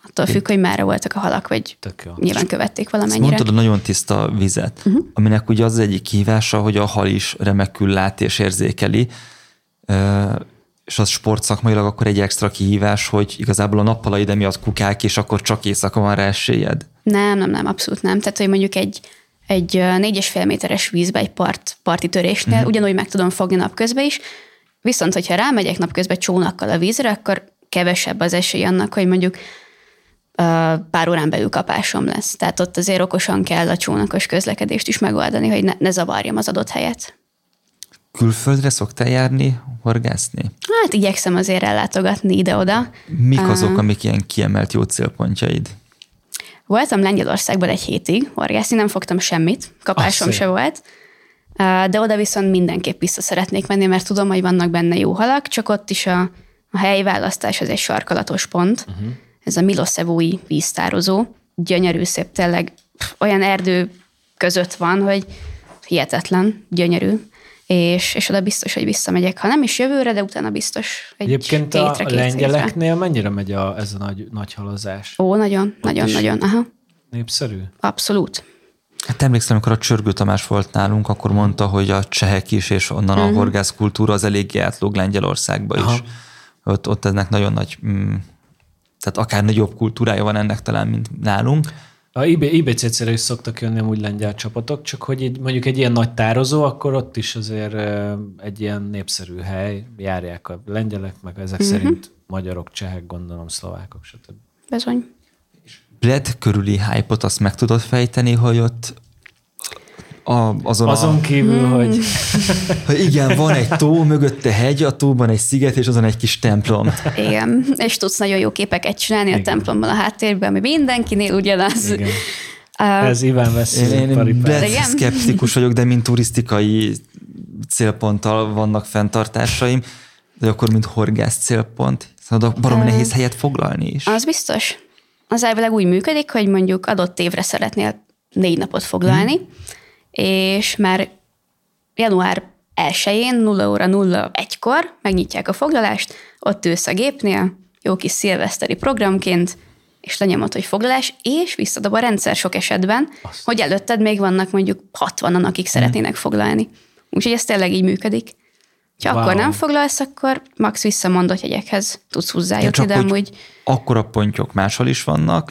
Attól függ, hogy merre voltak a halak, vagy nyilván követték valamennyire. Mondtad a nagyon tiszta vizet, aminek ugye az egyik kihívása, hogy a hal is remekül lát és érzékeli, és az sportszakmailag akkor egy extra kihívás, hogy igazából a nappalaid emiatt kukák, és akkor csak éjszaka van rá esélyed. Nem, abszolút nem. Tehát, hogy mondjuk egy 4,5 méteres vízbe, egy parti törésnél ugyanúgy meg tudom fogni napközben is, viszont hogyha rámegyek napközben csónakkal a vízre, akkor kevesebb az esély annak, hogy mondjuk pár órán belül kapásom lesz. Tehát ott azért okosan kell a csónakos közlekedést is megoldani, hogy ne zavarjam az adott helyet. Külföldre szoktál járni, horgászni? Hát igyekszem azért ellátogatni ide-oda. Mik azok, amik ilyen kiemelt jó célpontjaid? Voltam Lengyelországban egy hétig horgászni, nem fogtam semmit, kapásom se volt, de oda viszont mindenképp vissza szeretnék menni, mert tudom, hogy vannak benne jó halak, csak ott is a helyválasztás az egy sarkalatos pont. Ez a Miloszevói víztározó, gyönyörű, szép, tényleg olyan erdő között van, hogy hihetetlen, gyönyörű, és oda biztos, hogy visszamegyek. Ha nem is jövőre, de utána biztos egy egyébként a lengyeleknél mennyire megy ez a nagy halazás? Ó, nagyon. Aha. Népszerű? Abszolút. Hát emlékszem, amikor a Csörgő Tamás volt nálunk, akkor mondta, hogy a csehek is, és onnan a horgászkultúra az eléggé átlóg Lengyelországba is. Ott ennek nagyon nagy, tehát akár nagyobb kultúrája van ennek talán, mint nálunk. A IBCC-re is szoktak jönni amúgy lengyel csapatok, csak hogy így, mondjuk egy ilyen nagy tározó, akkor ott is azért egy ilyen népszerű hely, járják a lengyelek, meg ezek szerint magyarok, csehek, gondolom, szlovákok, stb. Bizony. Bled körüli hype-ot azt meg tudod fejteni, hogy ott azon kívül, hogy... hogy igen, van egy tó, mögötte hegy, a tóban egy sziget, és azon egy kis templom. Igen, és tudsz nagyon jó képeket csinálni a templomban a háttérben, ami mindenkinél ugyanaz. Igen. Ez Iván Veszély. Én szkeptikus vagyok, de mint turisztikai célponttal vannak fenntartásaim, de akkor mint horgász célpont. Szóval baromi nehéz helyet foglalni is. Az biztos. Az elvileg úgy működik, hogy mondjuk adott évre szeretnél 4 napot foglalni, és már január 1-én 0 óra 01-kor megnyitják a foglalást, ott ülsz a gépnél, jó kis szilveszteri programként, és lenyomod, hogy foglalás, és visszadob a rendszer sok esetben, hogy előtted még vannak mondjuk 60-an, akik szeretnének foglalni. Úgyhogy ez tényleg így működik. Ha akkor nem foglalsz, akkor max visszamondott jegyekhez tudsz hozzájutni, de amúgy... Akkora pontyok máshol is vannak,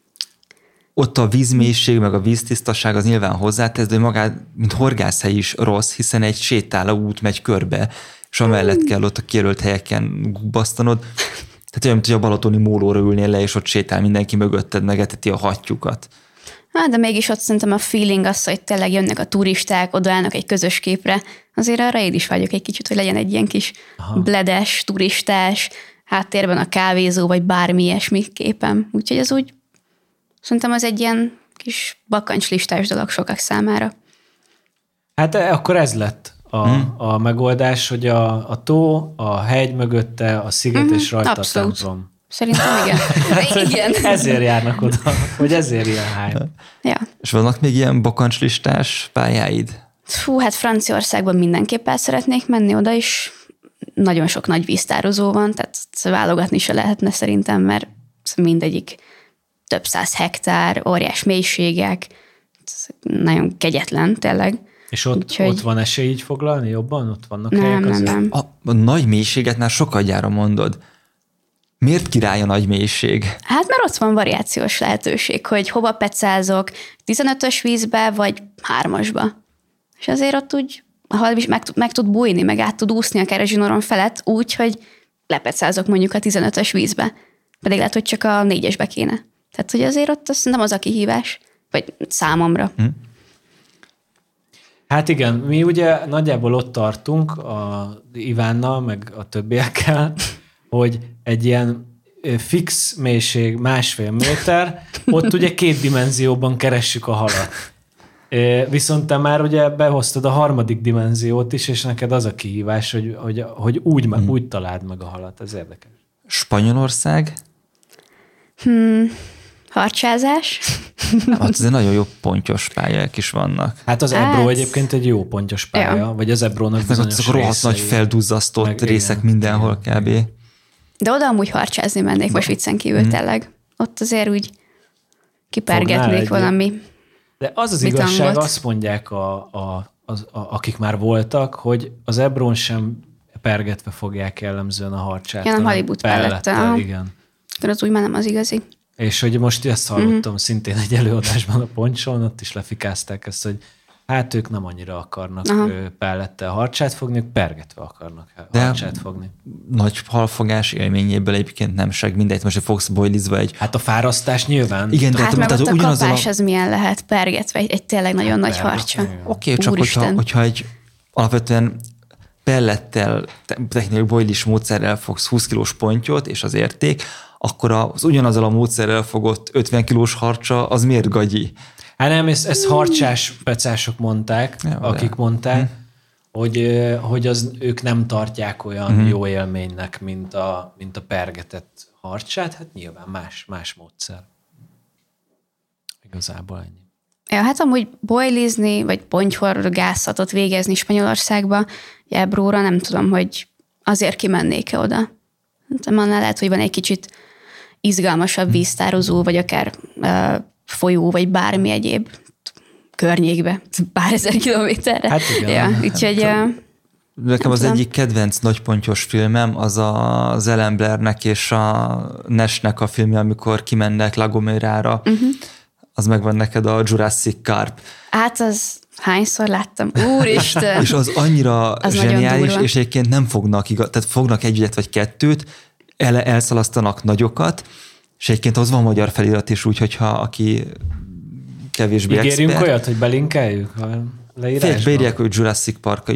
ott a vízmélység, meg a víztisztaság az nyilván hozzátesz, de magát, mint horgászhely is rossz, hiszen egy sétáló út megy körbe, és amellett kell ott a kijelölt helyeken gubbasztanod. Tehát olyan, mint hogy a balatoni mólóra ülnél le, és ott sétál mindenki mögötted, megeteti a hattyukat. Hát, de mégis ott szerintem a feeling az, hogy tényleg jönnek a turisták, odaállnak egy közös képre. Azért arra én is vágyok egy kicsit, hogy legyen egy ilyen kis bledes, turistás, háttérben a kávézó, vagy bármi ilyesmi képem. Úgyhogy ez úgy, szerintem az egy ilyen kis bakancslistás dolog sokak számára. Hát akkor ez lett a megoldás, hogy a tó, a hegy mögötte, a sziget és rajta abszolút. A templom. Szerintem igen. Ezért járnak oda, vagy ezért ilyen hype. Ja. És vannak még ilyen bakancslistás pályáid? Hát Franciaországban mindenképp el szeretnék menni oda is. Nagyon sok nagy víztározó van, tehát válogatni se lehetne szerintem, mert mindegyik több 100 hektár, óriás mélységek, nagyon kegyetlen tényleg. És ott van esély így foglalni jobban? Ott vannak helyek azért? Nem. A nagy mélységet már sokadjára mondod. Miért király a nagy mélység? Hát mert ott van variációs lehetőség, hogy hova pecázok, 15-ös vízbe, vagy 3-asba. És azért ott úgy a hal is meg tud bújni, meg át tud úszni akár a zsinoron felett úgy, hogy lepecázok mondjuk a 15-ös vízbe. Pedig lehet, hogy csak a 4-esbe kéne. Tehát, hogy azért ott azt nem az a kihívás, vagy számomra. Hát igen, mi ugye nagyjából ott tartunk a Ivánnal, meg a többiekkel, hogy egy ilyen fix mélység 1,5 méter, ott ugye 2 dimenzióban keressük a halat. Viszont te már ugye behoztad a 3. dimenziót is, és neked az a kihívás, hogy úgy találd meg a halat. Ez érdekes. Spanyolország? Harcsázás. Hát ez nagyon jó pontyos pályák is vannak. Hát az Ebro egyébként egy jó pontyos pálya, vagy az Ebrónak bizonyos részei. Rohadt nagy felduzzasztott részek mindenhol kb. De oda amúgy harcsázni mennék most viccen kívül tényleg. ott azért úgy kipergetnék valami. De az igazság, azt mondják akik már voltak, hogy az Ebron sem pergetve fogják jellemzően a harcsát. Ja, nem Hollywood pellettel. Igen. Az úgy már nem az igazi. És hogy most ezt hallottam szintén egy előadásban a Poncson, ott is lefikázták ezt, hogy hát ők nem annyira akarnak pellettel harcsát fogni, ők pergetve akarnak harcsát fogni. Nagy halfogás élményéből egyébként nem seg mindegy, most fogsz boilizva egy... Hát a fárasztás nyilván. Igen, hát meg ott a kapás az milyen lehet pergetve, egy tényleg nagyon nagy harcsa. Oké, csak hogyha egy alapvetően pellettel, technikai boilis módszerrel fogsz 20 kilós pontyot, és az érték, akkor az ugyanazzal a módszerrel fogott 50 kilós harcsa, az miért gagyi? Hát nem, ezt harcsás pecások mondták, akik mondták, hogy ők nem tartják olyan jó élménynek, mint a pergetett harcsát, hát nyilván más módszer. Igazából ennyi. Ja, hát amúgy boilizni, vagy pontyhorgászatot végezni Spanyolországba, Ebróra nem tudom, hogy azért kimennék-e oda. Annál lehet, hogy van egy kicsit izgalmasabb víztározó, vagy akár folyó, vagy bármi egyéb környékbe, pár ezer kilométerre. Hát igen. Ja, úgyhogy... Nekem az egyik kedvenc nagypontyos filmem az az Ellen Blairnek és a Nashnek a filmje, amikor kimennek La Gomerára. Az megvan neked, a Jurassic Carp. Hát az hányszor láttam? Úristen! És az annyira az zseniális, és egyébként nem fognak, tehát fognak egyet vagy kettőt, elszalasztanak nagyokat, és egyébként az van magyar felirat is, úgyhogy ha aki kevésbé expert. Ígérjünk olyat, hogy belinkeljük a leírásban? Beírják, hogy Jurassic Park.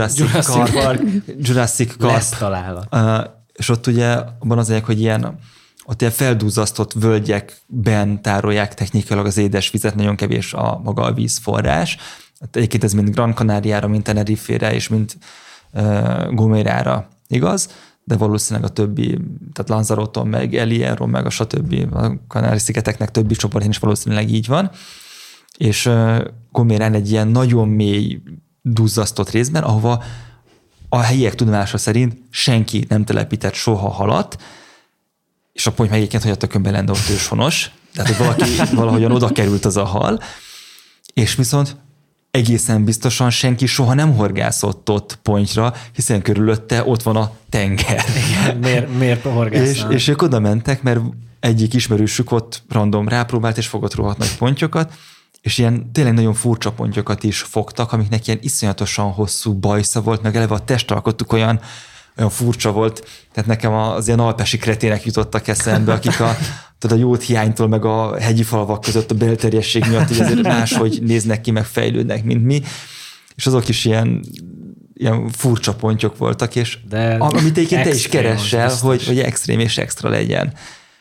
Jurassic Carp. Lesz találat. És ott ugye abban az egyik, hogy ott ilyen feldúzzasztott völgyekben tárolják technikailag az édesvizet, nagyon kevés a maga a vízforrás. Egyébként ez mind Gran Canariára, mind Tenerife-re, és mind Gomérára igaz, de valószínűleg a többi, tehát Lanzaroton, meg El Hierro, meg a stb. A Kanári-szigeteknek többi csoportján is valószínűleg így van. És Gomérán egy ilyen nagyon mély duzzasztott részben, ahova a helyiek tudomása szerint senki nem telepített soha halat, és a pont meg egyébként, hogy a tökönben lenne ott őshonos, tehát hogy valaki valahogyan oda került az a hal, és viszont egészen biztosan senki soha nem horgászott ott pontyra, hiszen körülötte ott van a tenger. Igen, miért horgásznak? És ők oda mentek, mert egyik ismerősük ott random rápróbált, és fogott rohadt nagy pontyokat, és ilyen tényleg nagyon furcsa pontyokat is fogtak, amiknek ilyen iszonyatosan hosszú bajsza volt, meg eleve a testalkottuk olyan furcsa volt, tehát nekem az ilyen alpesi kretének jutottak eszembe, akik a jót hiánytól, meg a hegyi falvak között a belterjesség miatt így azért máshogy néznek ki, meg fejlődnek, mint mi, és azok is ilyen furcsa pontyok voltak, és amit egyébként te is keresel, hogy extrém és extra legyen.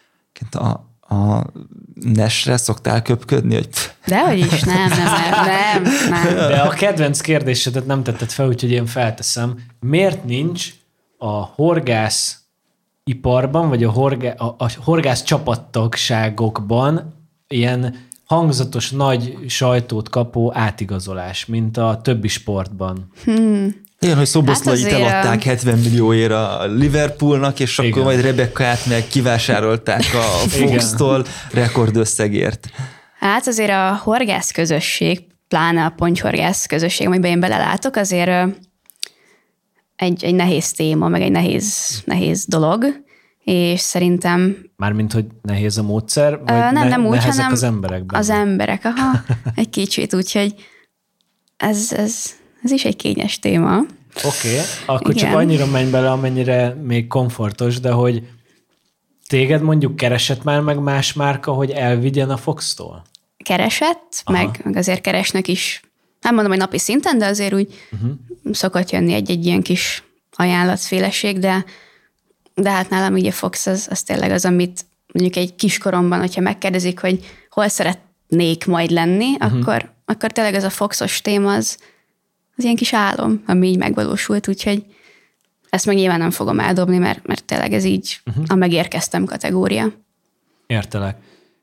A Nesre szoktál köpködni? Hogy... Dehogy is, nem. De a kedvenc kérdésedet nem tetted fel, úgyhogy én felteszem. Miért nincs a horgásziparban, vagy a horgász csapattagságokban ilyen hangzatos nagy sajtót kapó átigazolás, mint a többi sportban? Igen, hogy Szoboszlait eladták 70 millióért a Liverpoolnak, és igen, akkor majd Rebeccát meg kivásárolták a Fox-tól rekordösszegért. Hát azért a horgász közösség, pláne a pontyhorgász közösség, amiben én belelátok, azért egy nehéz téma, meg egy nehéz dolog, és szerintem... Mármint, hogy nehéz a módszer, vagy nem úgy, nehezek hanem az emberekben? Az emberek, egy kicsit, úgyhogy ez is egy kényes téma. Oké, akkor igen, csak annyira menj bele, amennyire még komfortos, de hogy téged mondjuk keresett már meg más márka, hogy elvigyen a Fox-tól? Keresett, meg azért keresnek is. Nem mondom, hogy napi szinten, de azért úgy szokott jönni egy ilyen kis ajánlatféleség, de hát nálam ugye Fox az tényleg az, amit mondjuk egy kiskoromban, hogyha megkérdezik, hogy hol szeretnék majd lenni, akkor tényleg ez a Foxos téma az ilyen kis álom, ami így megvalósult, úgyhogy ezt meg nyilván nem fogom eldobni, mert tényleg ez így a megérkeztem kategória. Értelek.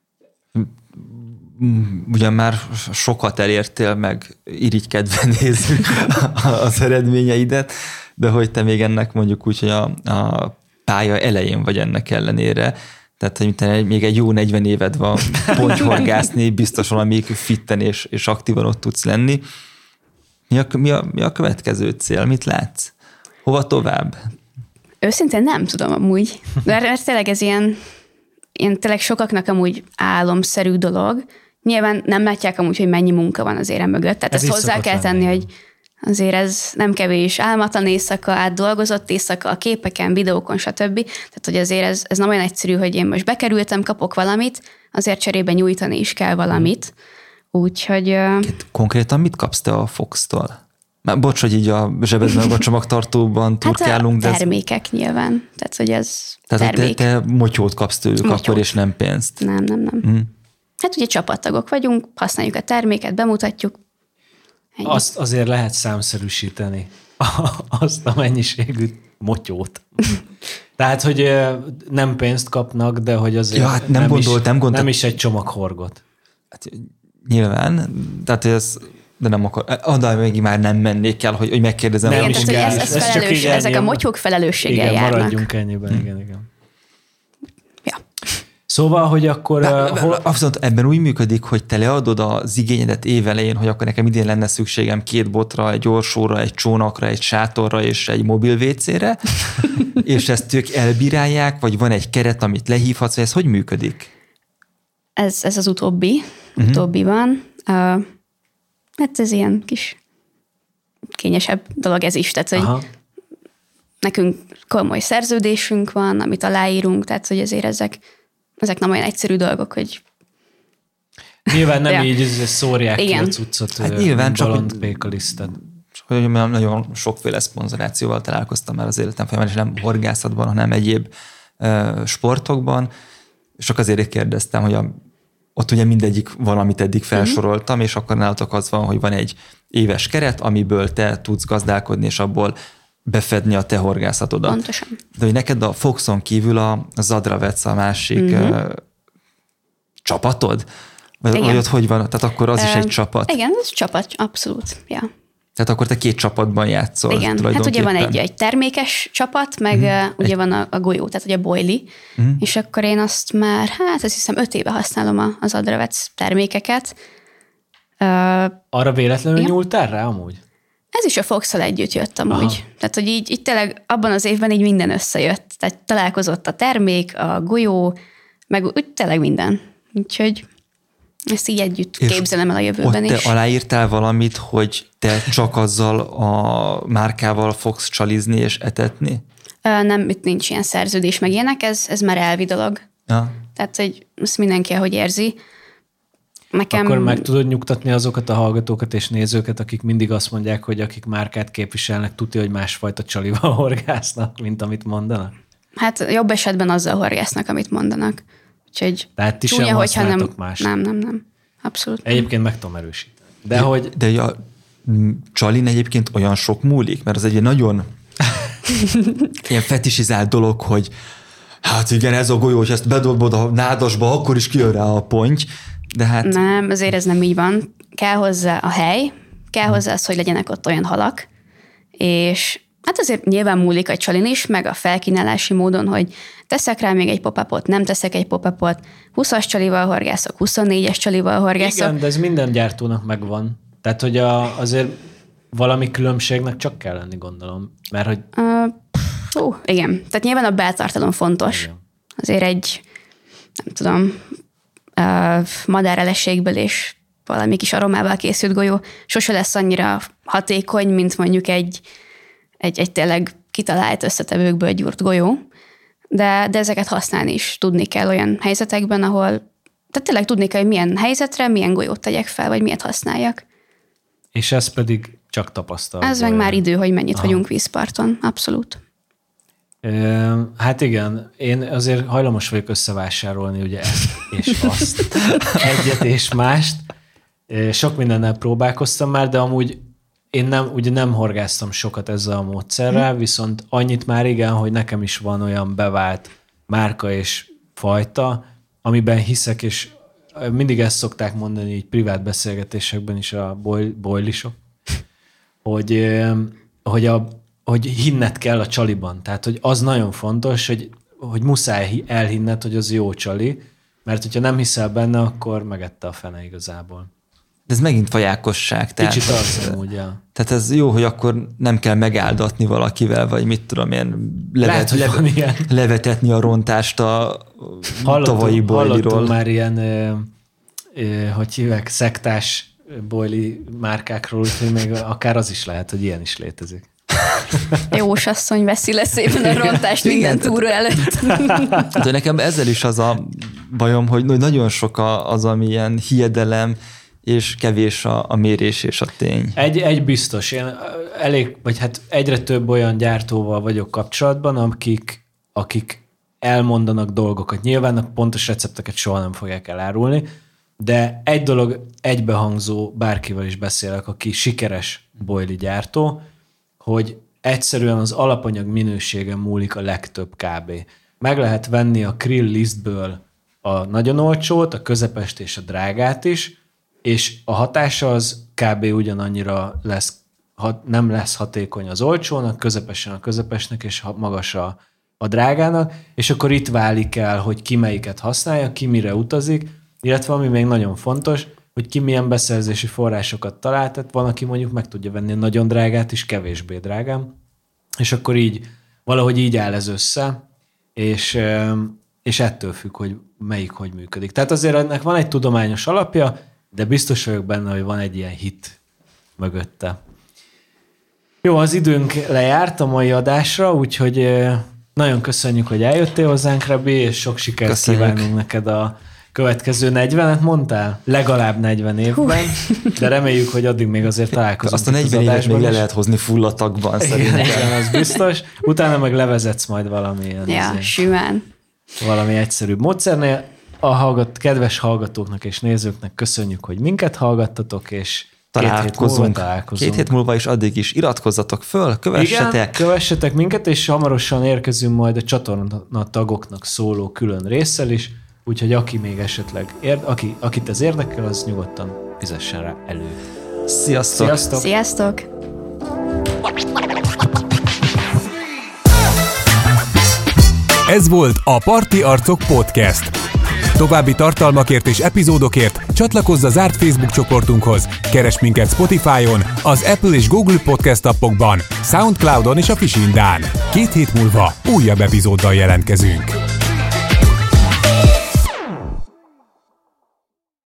Ugyan már sokat elértél, meg irigykedve nézzük az eredményeidet, de hogy te még ennek mondjuk úgy, hogy a pálya elején vagy ennek ellenére, Tehát, hogy még egy jó 40 éved van pontyhorgászni, biztos valamelyik fitten és aktívan ott tudsz lenni. Mi a következő cél? Mit látsz? Hova tovább? Őszintén nem tudom amúgy. Mert tényleg ez ilyen tényleg sokaknak amúgy álomszerű dolog. Nyilván nem látják amúgy, hogy mennyi munka van azért mögött. Tehát ezt hozzá kell tenni, hogy azért ez nem kevés álmatlan éjszaka, átdolgozott éjszaka, a képeken, videókon, stb. Tehát, hogy azért ez nem olyan egyszerű, hogy én most bekerültem, kapok valamit, azért cserébe nyújtani is kell valamit. Úgyhogy... Konkrétan mit kapsz te a Fox-tól? Bocs, hogy így a zsebedben a csomagtartóban turkálunk. Hát termékek nyilván. Tehát, hogy ez termék. Tehát te motyót kapsz tőlük akkor, és nem pénzt. Nem. Hát ugye csapattagok vagyunk, használjuk a terméket, bemutatjuk. Ennyi. Azt azért lehet számszerűsíteni, azt a mennyiségű motyót. Tehát, hogy nem pénzt kapnak, de hogy azért hát nem is egy csomag horgot. Hát, nyilván, tehát ez... De nem akar, oda még már nem mennék el, hogy megkérdezem. Nem, igen, tehát, hogy ez felelős, ezek a motyók felelősséggel igen, járnak. Maradjunk ennyiben, igen. Ja. Szóval, hogy akkor... Abszolút ebben úgy működik, hogy te leadod az igényedet évelején, hogy akkor nekem idén lenne szükségem 2 botra, egy orsóra, egy csónakra, egy sátorra és egy mobil WC-re, és ezt ők elbírálják, vagy van egy keret, amit lehívhatsz, vagy ez hogy működik? Ez az utóbbi van. Hát ez ilyen kis kényesebb dolog ez is, tehát hogy nekünk komoly szerződésünk van, amit aláírunk, tehát hogy azért ezek nem olyan egyszerű dolgok, hogy... Nyilván nem így szórják ki a cuccot, hát nyilván balont pékalisztet. Hogy nagyon sokféle szponzorációval találkoztam már az életem folyamán, és nem horgászatban, hanem egyéb sportokban, és csak azért kérdeztem, hogy ott ugye mindegyik valamit eddig felsoroltam, és akkor nálatok az van, hogy van egy éves keret, amiből te tudsz gazdálkodni, és abból befedni a te horgászatodat. Pontosan. De hogy neked a Foxon kívül a Zadravec a másik csapatod? Vagy ott hogy van? Tehát akkor az is egy csapat. Igen, ez csapat, abszolút. Ja. Tehát akkor te 2 csapatban játszol. Igen, hát ugye van egy termékes csapat, meg ugye van a golyó, tehát ugye a boilie, és akkor én azt már, azt hiszem 5 éve használom az Zadravec termékeket. Arra véletlenül nyúltál rá amúgy? Ez is a Fox-szal együtt jött amúgy. Tehát, hogy így tényleg abban az évben így minden összejött. Tehát találkozott a termék, a golyó, meg úgy tényleg minden. Úgyhogy ezt így együtt képzelem el a jövőben is. Te aláírtál valamit, hogy te csak azzal a márkával fogsz csalizni és etetni? Nem, itt nincs ilyen szerződés meg ilyenek, ez már elvi dolog. Ja. Tehát, hogy ezt mindenki, ahogy érzi. Akkor meg tudod nyugtatni azokat a hallgatókat és nézőket, akik mindig azt mondják, hogy akik márkát képviselnek, tudja, hogy másfajta csalival horgásznak, mint amit mondanak? Hát jobb esetben azzal horgásznak, amit mondanak. Úgyhogy tehát ti sem használtok más. Nem. Abszolút. Egyébként meg tudom erősíteni. De a csalin egyébként olyan sok múlik, mert az egy nagyon ilyen fetisizált dolog, hogy hát igen, ez a golyó, hogy ezt bedobod a nádasba, akkor is kijön rá a ponty. De hát... Nem, azért ez nem így van. Kell hozzá a hely, kell hozzá az, hogy legyenek ott olyan halak, és hát azért nyilván múlik a csalin is, meg a felkínálási módon, hogy teszek rá még egy pop-upot, nem teszek egy pop-upot, 20-as csalival horgászok, 24-es csalival horgászok. Igen, de ez minden gyártónak megvan. Tehát, hogy azért valami különbségnek csak kell lenni, gondolom. Mert hogy... igen. Tehát nyilván a beltartalom fontos. Igen. Azért egy, nem tudom, madárelességből és valami kis aromával készült golyó sose lesz annyira hatékony, mint mondjuk egy tényleg kitalált összetevőkből gyúrt golyó, de ezeket használni is tudni kell olyan helyzetekben, ahol, tehát tényleg tudni kell, hogy milyen helyzetre, milyen golyót tegyek fel, vagy miért használjak. És ez pedig csak tapasztalat. Ez meg már idő, hogy mennyit vagyunk vízparton, abszolút. Hát igen, én azért hajlamos vagyok összevásárolni ugye ezt és azt, egyet és mást. Sok mindennel próbálkoztam már, de amúgy én nem horgáztam sokat ezzel a módszerrel, viszont annyit már igen, hogy nekem is van olyan bevált márka és fajta, amiben hiszek, és mindig ezt szokták mondani így privát beszélgetésekben is a boilisok, hogy hinned kell a csaliban. Tehát, hogy az nagyon fontos, hogy hogy muszáj elhinned, hogy az jó csali, mert hogyha nem hiszel benne, akkor megette a fene igazából. De ez megint fajákosság. Kicsit az amúgy, ja. Tehát ez jó, hogy akkor nem kell megáldatni valakivel, vagy mit tudom én, levetetni a rontást a tavalyi boiliról. Hallottunk már ilyen, hogy hívják, szektás boili márkákról, úgyhogy még akár az is lehet, hogy ilyen is létezik. Jós asszony veszi le szépen a rontást minden túra előtt. De nekem ezzel is az a bajom, hogy nagyon sok az, ami ilyen hiedelem, és kevés a mérés és a tény. Egy biztos. Én egyre több olyan gyártóval vagyok kapcsolatban, akik elmondanak dolgokat. Nyilván a pontos recepteket soha nem fogják elárulni, de egy dolog egybehangzó, bárkivel is beszélek, aki sikeres boili gyártó, hogy egyszerűen az alapanyag minőségen múlik a legtöbb kb. Meg lehet venni a krill lisztből a nagyon olcsót, a közepest és a drágát is, és a hatása az kb. Ugyanannyira nem lesz hatékony az olcsónak, közepesen a közepesnek, és magas a drágának, és akkor itt válik el, hogy ki melyiket használja, ki mire utazik, illetve ami még nagyon fontos, hogy ki milyen beszerzési forrásokat talált, tehát van, aki mondjuk meg tudja venni nagyon drágát is, kevésbé drágán, és akkor így, valahogy így áll ez össze, és ettől függ, hogy melyik hogy működik. Tehát azért ennek van egy tudományos alapja, de biztos vagyok benne, hogy van egy ilyen hit mögötte. Jó, az időnk lejárt a mai adásra, úgyhogy nagyon köszönjük, hogy eljöttél hozzánk, Rebi, és sok sikert kívánunk neked a következő 40-et mondtál? Legalább 40 évben, de reméljük, hogy addig még azért találkozunk. Azt a 40 évet még le lehet hozni fullatagban szerintem. Igen, az biztos. Utána meg levezetsz majd valamilyen. Ja, simán. Valami egyszerűbb módszernél. Kedves hallgatóknak és nézőknek köszönjük, hogy minket hallgattatok, és találkozunk. 2 hét múlva is, addig is iratkozzatok föl, kövessetek. Igen, kövessetek minket, és hamarosan érkezünk majd a csatorna tagoknak szóló külön résszel is, úgyhogy aki még esetleg, akit ez érdekel, az nyugodtan fizessen rá elő. Sziasztok! Sziasztok! Sziasztok! Ez volt a Parti Arcok Podcast. További tartalmakért és epizódokért csatlakozz a zárt Facebook csoportunkhoz, keresd minket Spotify-on, az Apple és Google Podcast appokban, Soundcloudon és a Fisindán. 2 hét múlva újabb epizóddal jelentkezünk.